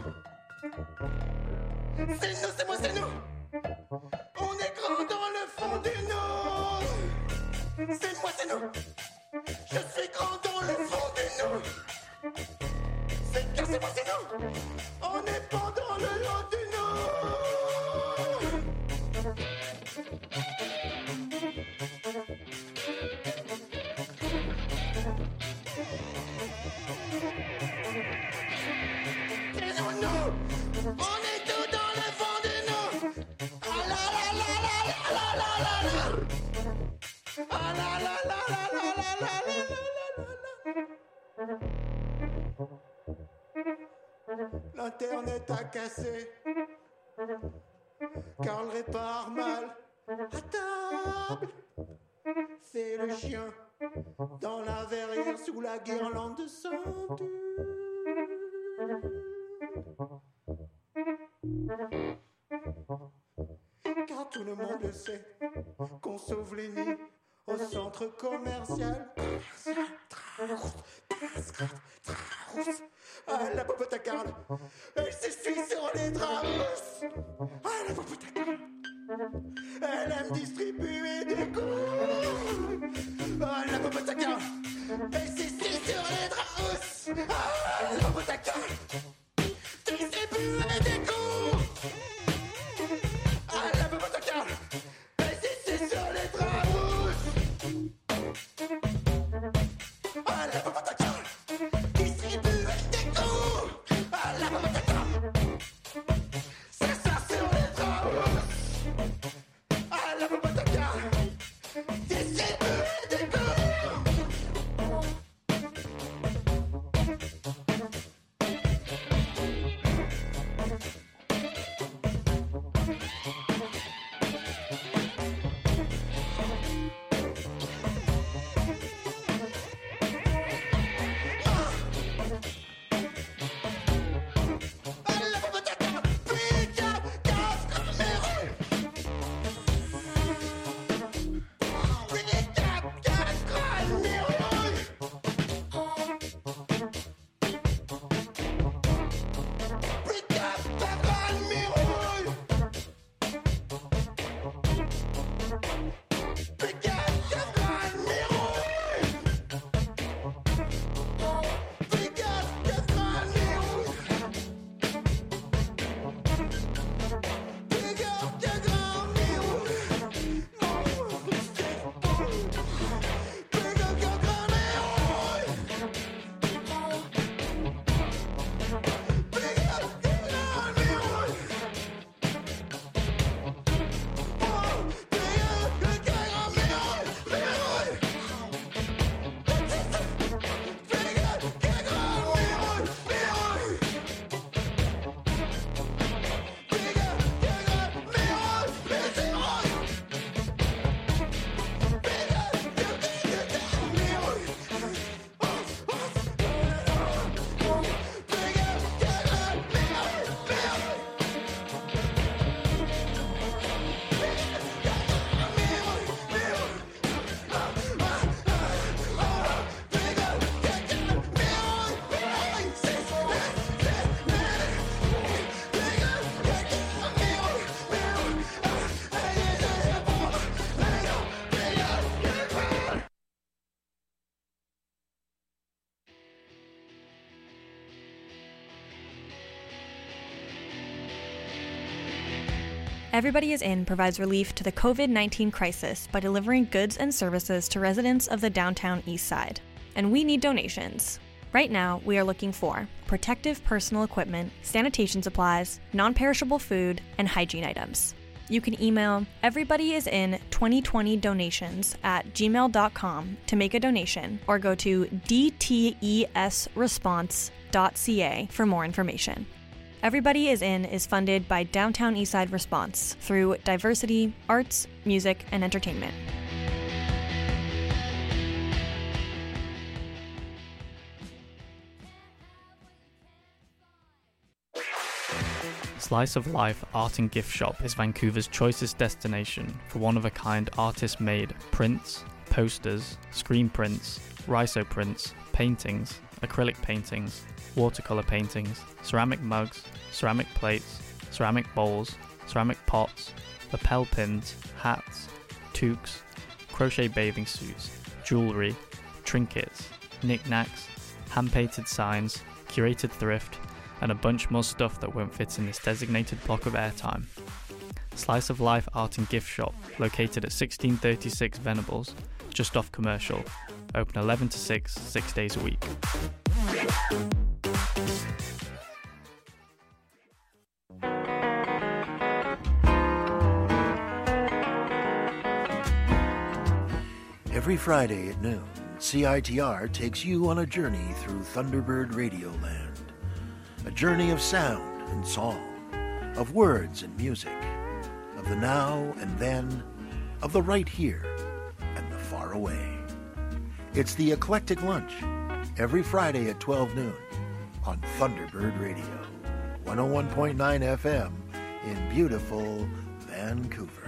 C'est nous, c'est moi, c'est nous. On est grand dans le fond du nous. C'est moi, c'est nous. Je suis grand dans le fond du nous. C'est car c'est moi, c'est nous. On est pas dans le lot du nous. On est tout dans le fond de nous. Ah la la la la la la la la. Ah la la la la la la la la la. L'internet a cassé. Karl répare mal. À table. C'est le chien dans la verrière sous la guirlande de ceinture. Car tout le monde le sait qu'on sauve les nids au centre commercial. Ah, la popote à Karl, elle s'essuie sur les draps. Ah, la popote à Karl, elle aime distribuer des coups. Ah, la popote à Karl, elle s'essuie sur les draps. Ah, la popote à Karl, distribuer des coups. Ah, la popote à Karl, elle s'essuie sur les draps. Ah, la popote à Karl, distribuer des coups. Ah, la popote à Karl, c'est ça sur les draps. Ah, la popote à Karl, distribuer des coups.
Everybody is In provides relief to the covid nineteen crisis by delivering goods and services to residents of the downtown east side. And we need donations. Right now, we are looking for protective personal equipment, sanitation supplies, non-perishable food, and hygiene items. You can email everybodyisin twenty twenty donations at gmail dot com to make a donation, or go to d t e s response dot c a for more information. Everybody Is In is funded by Downtown Eastside Response through diversity, arts, music, and entertainment.
Slice of Life Art and Gift Shop is Vancouver's choicest destination for one-of-a-kind artist-made prints, posters, screen prints, rhizo prints, paintings, acrylic paintings, watercolor paintings, ceramic mugs, ceramic plates, ceramic bowls, ceramic pots, lapel pins, hats, toques, crochet bathing suits, jewellery, trinkets, knickknacks, hand-painted signs, curated thrift, and a bunch more stuff that won't fit in this designated block of airtime. Slice of Life Art and Gift Shop, located at sixteen thirty-six Venables, just off Commercial, open eleven to six, six days a week.
Every Friday at noon, C I T R takes you on a journey through Thunderbird Radioland. A journey of sound and song, of words and music, of the now and then, of the right here and the far away. It's the Eclectic Lunch, every Friday at twelve noon on Thunderbird Radio, one oh one point nine F M in beautiful Vancouver.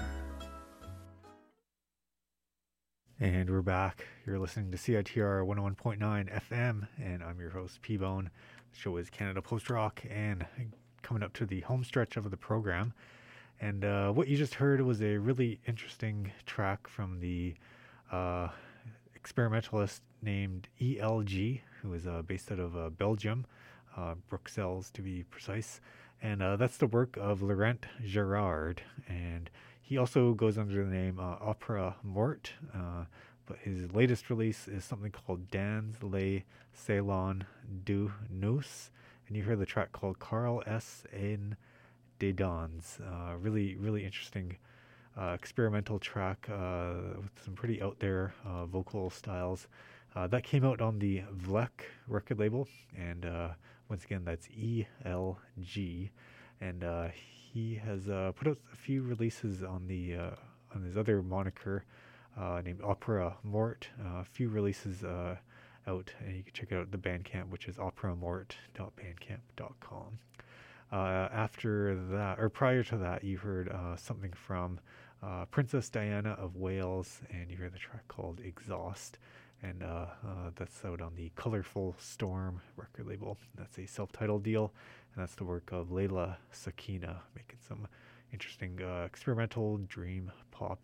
And we're back. You're listening to C I T R one oh one point nine F M, and I'm your host, P-Bone. The show is Canada Post Rock, and coming up to the home stretch of the program. And uh, what you just heard was a really interesting track from the uh, experimentalist named E L G, who is uh, based out of uh, Belgium, uh, Bruxelles to be precise. And uh, that's the work of Laurent Gerard. And he also goes under the name uh, Opera Mort, uh, but his latest release is something called Dans les Salons du Nous, and you hear the track called Carl S. en des Dans. Uh, really, really interesting uh, experimental track uh, with some pretty out there uh, vocal styles. Uh, that came out on the Vlek record label, and uh, once again, that's E L G, and uh, he has uh, put out a few releases on the uh, on his other moniker uh, named Opera Mort. Uh, a few releases uh, out, and you can check out the Bandcamp, which is opera mort dot bandcamp dot com. Uh, after that, or prior to that, you heard uh, something from uh, Princess Diana of Wales, and you heard the track called Exhaust. And uh, uh, that's out on the Colorful Storm record label. That's a self-titled deal, and that's the work of Layla Sakina, making some interesting uh, experimental dream pop.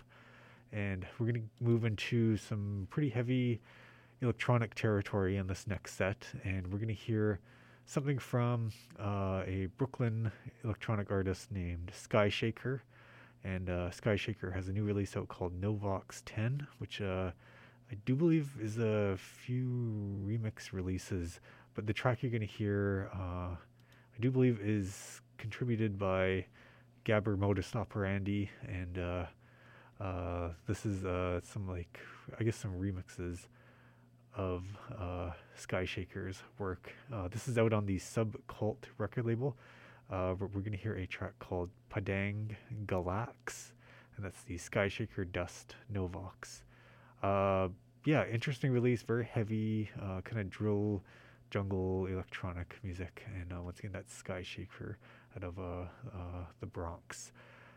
And we're going to move into some pretty heavy electronic territory in this next set, and we're going to hear something from uh, a Brooklyn electronic artist named Sky Shaker. And uh, Sky Shaker has a new release out called Novox ten, which uh, I do believe is a few remix releases, but the track you're going to hear, uh, I do believe is contributed by Gabber Modus Operandi, and uh, uh, this is uh, some, like, I guess some remixes of uh, Sky Shaker's work. Uh, this is out on the Subcult record label. Uh, we're we're going to hear a track called Padang Galax, and that's the Sky Shaker Dust Novox. Uh, yeah, interesting release, very heavy, uh, kind of drill, jungle, electronic music, and uh, once again, that's Sky Shaker out of uh, uh, the Bronx.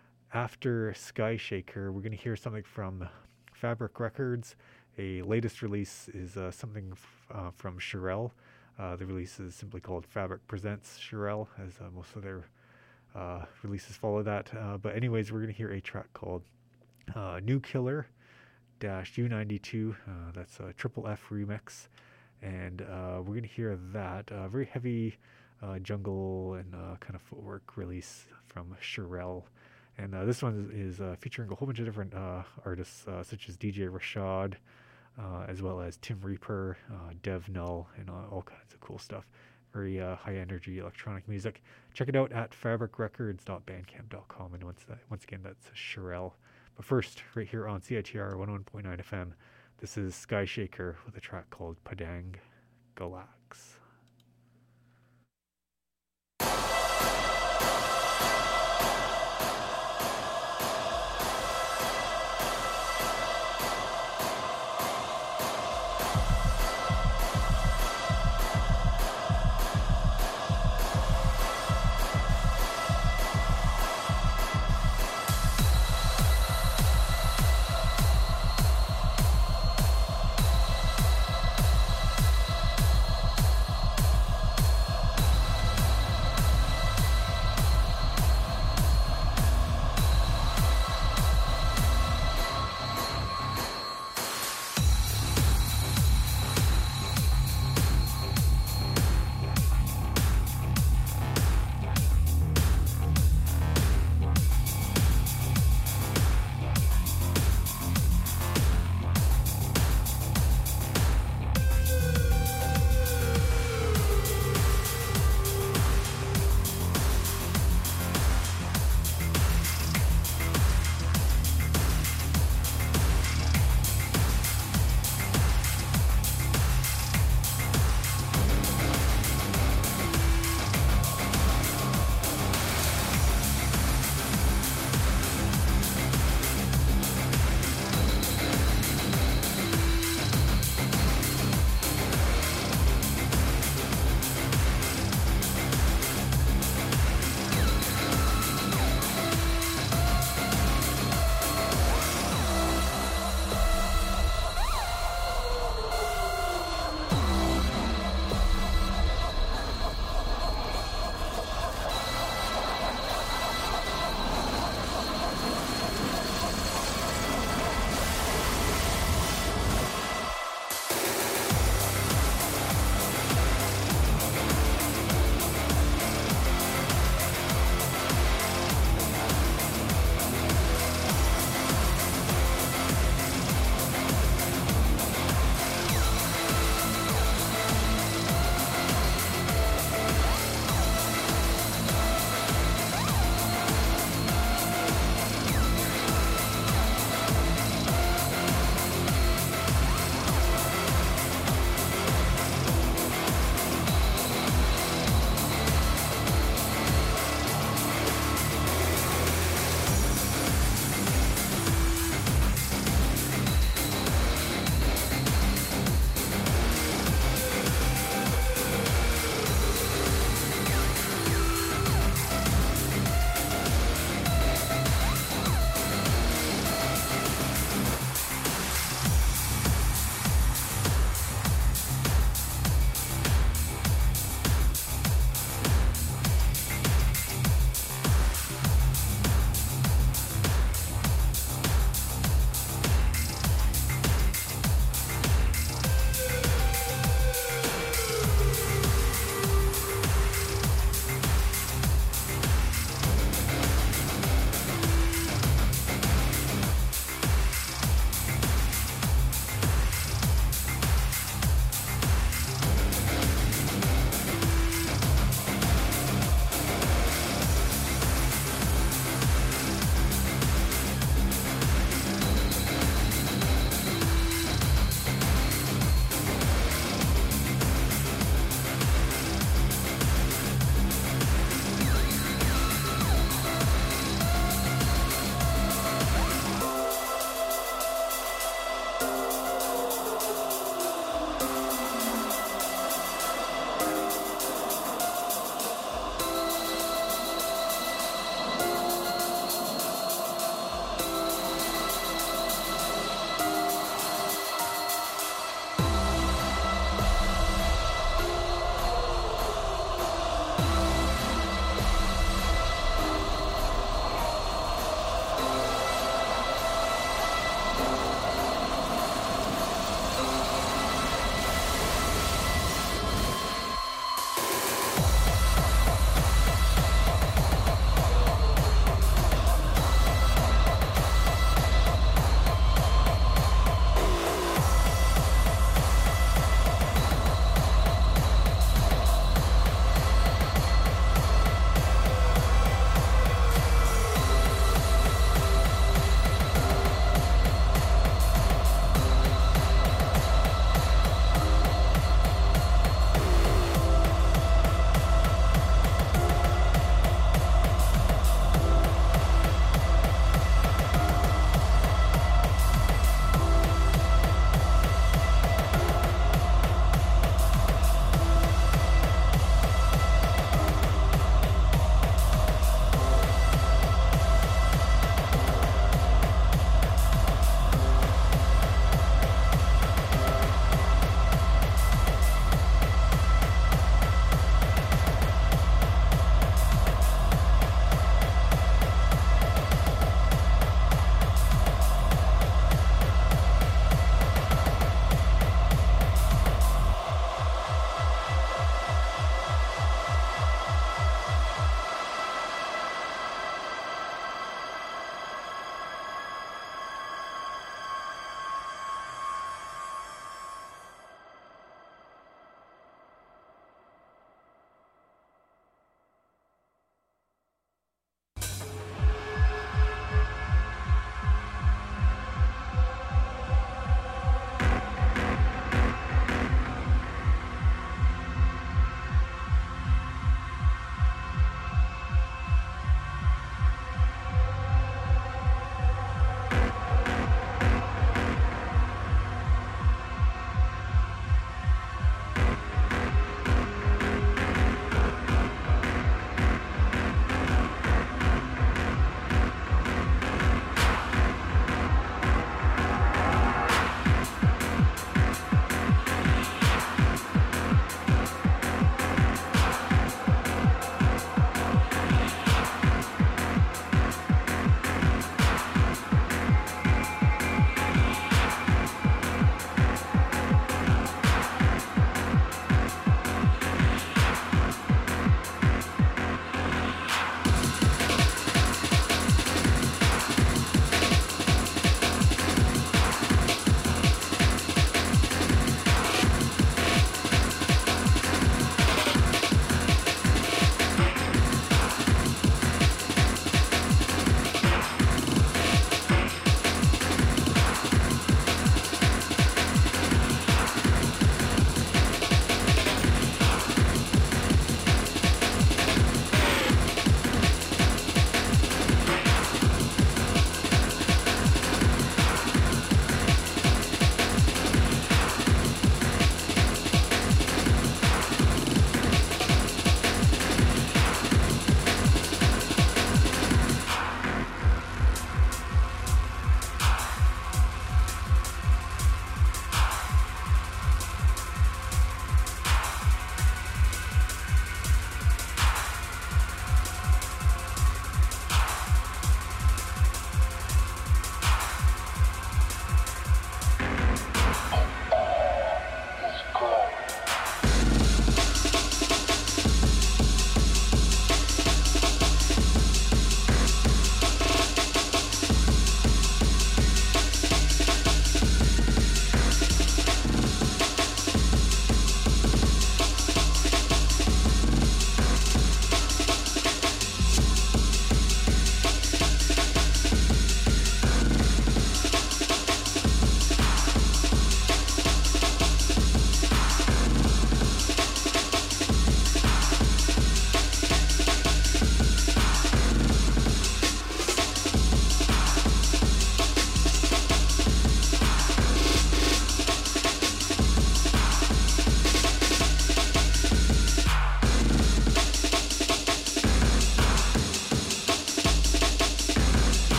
After Sky Shaker, we're going to hear something from Fabric Records. A latest release is uh, something f- uh, from Shirelle. Uh, the release is simply called Fabric Presents Shirelle, as uh, most of their uh, releases follow that. Uh, but anyways, we're going to hear a track called uh, New Killer dash U ninety-two. Uh, that's a Triple F remix. And uh, we're going to hear that. Uh, very heavy uh, jungle and uh, kind of footwork release from Shirelle. And uh, this one is, is uh, featuring a whole bunch of different uh, artists, uh, such as D J Rashad, uh, as well as Tim Reaper, uh, Dev Null, and uh, all kinds of cool stuff. Very uh, high-energy electronic music. Check it out at fabric records dot bandcamp dot com. And once that, once again, that's Sherelle. But first, right here on C I T R one oh one point nine F M, this is Sky Shaker with a track called Padang Galax.
Thank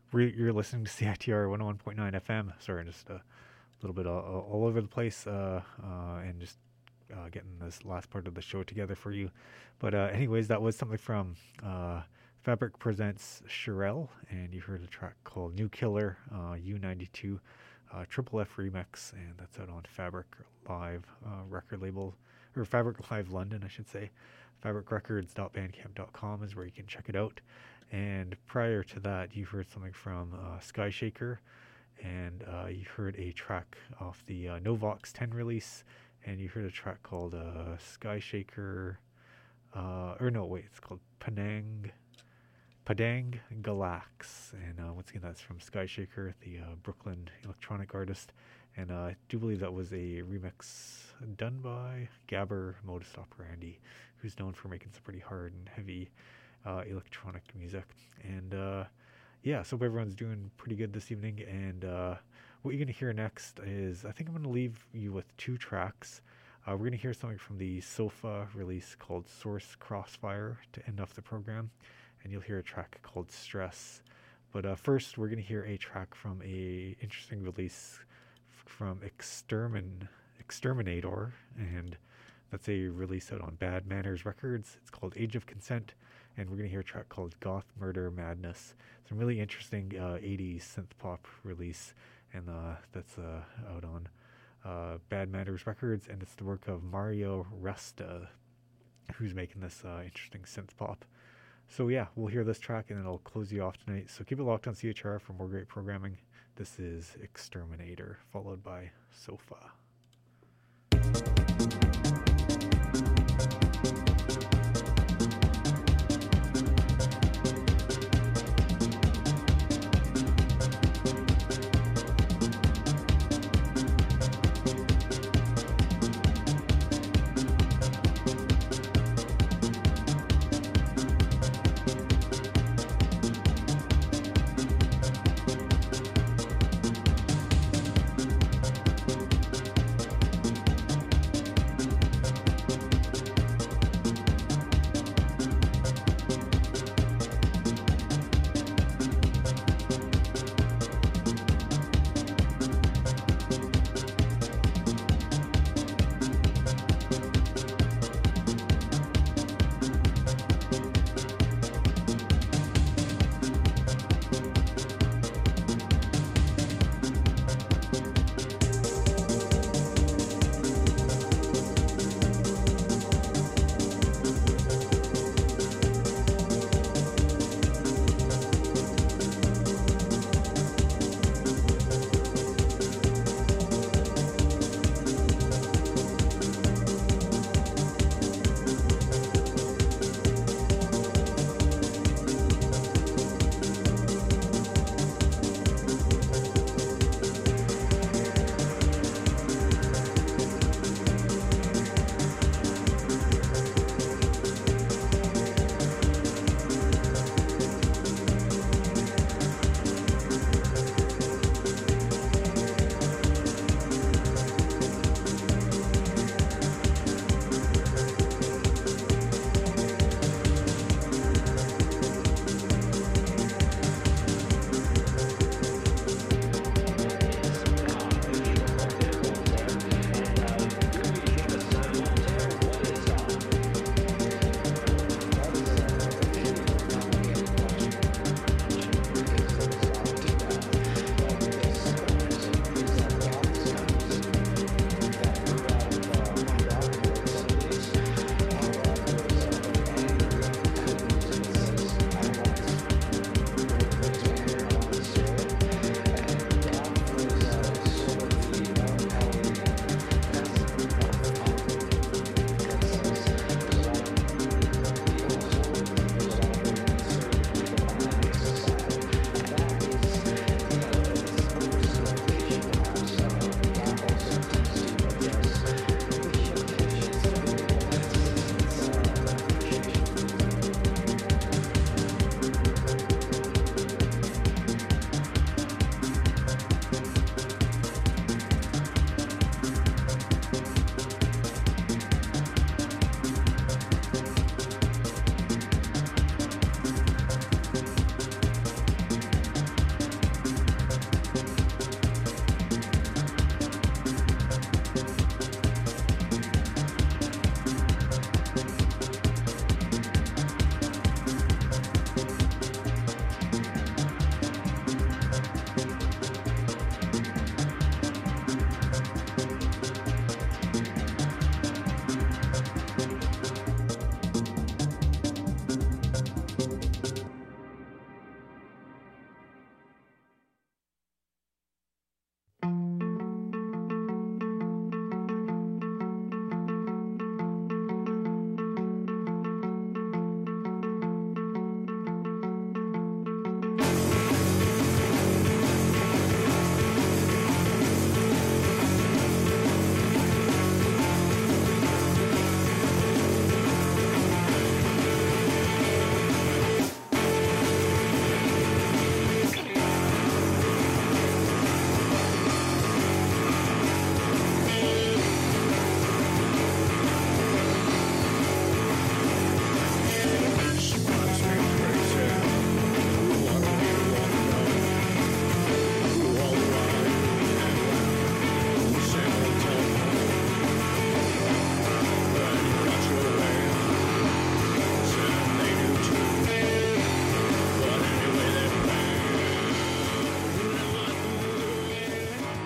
We're, you're listening to C I T R one oh one point nine F M. Sorry, just a little bit all, all over the place, uh, uh, and just uh, getting this last part of the show together for you. But uh, anyways, that was something from uh, Fabric Presents Shirelle, and you heard a track called New Killer, uh, U ninety-two, uh, Triple F Remix, and that's out on Fabric Live uh, record label, or Fabric Live London, I should say. fabric records dot bandcamp dot com is where you can check it out. And prior to that, you heard something from uh, Sky Shaker, and uh, you heard a track off the uh, Novox ten release, and you heard a track called uh, Sky Shaker, uh, or no, wait, it's called Penang, Padang Galax, and uh, once again, that's from Sky Shaker, the uh, Brooklyn electronic artist, and uh, I do believe that was a remix done by Gabber Modus Operandi, who's known for making some pretty hard and heavy uh, electronic music. And uh, yeah, so hope everyone's doing pretty good this evening. And uh, what you're going to hear next is, I think I'm going to leave you with two tracks. Uh, we're going to hear something from the Sofa release called Source Crossfire to end off the program, and you'll hear a track called Stress. But uh, first, we're going to hear a track from a interesting release f- from Extermin Exterminator, and that's a release out on Bad Manners Records. It's called Age of Consent, and we're going to hear a track called Goth Murder Madness. Some really interesting uh, eighties synth pop release, and uh, that's uh, out on uh, Bad Manners Records, and it's the work of Mario Resta, who's making this uh, interesting synth pop. So yeah, we'll hear this track, and then I'll close you off tonight. So keep it locked on C H R for more great programming. This is Exterminator, followed by Sofa.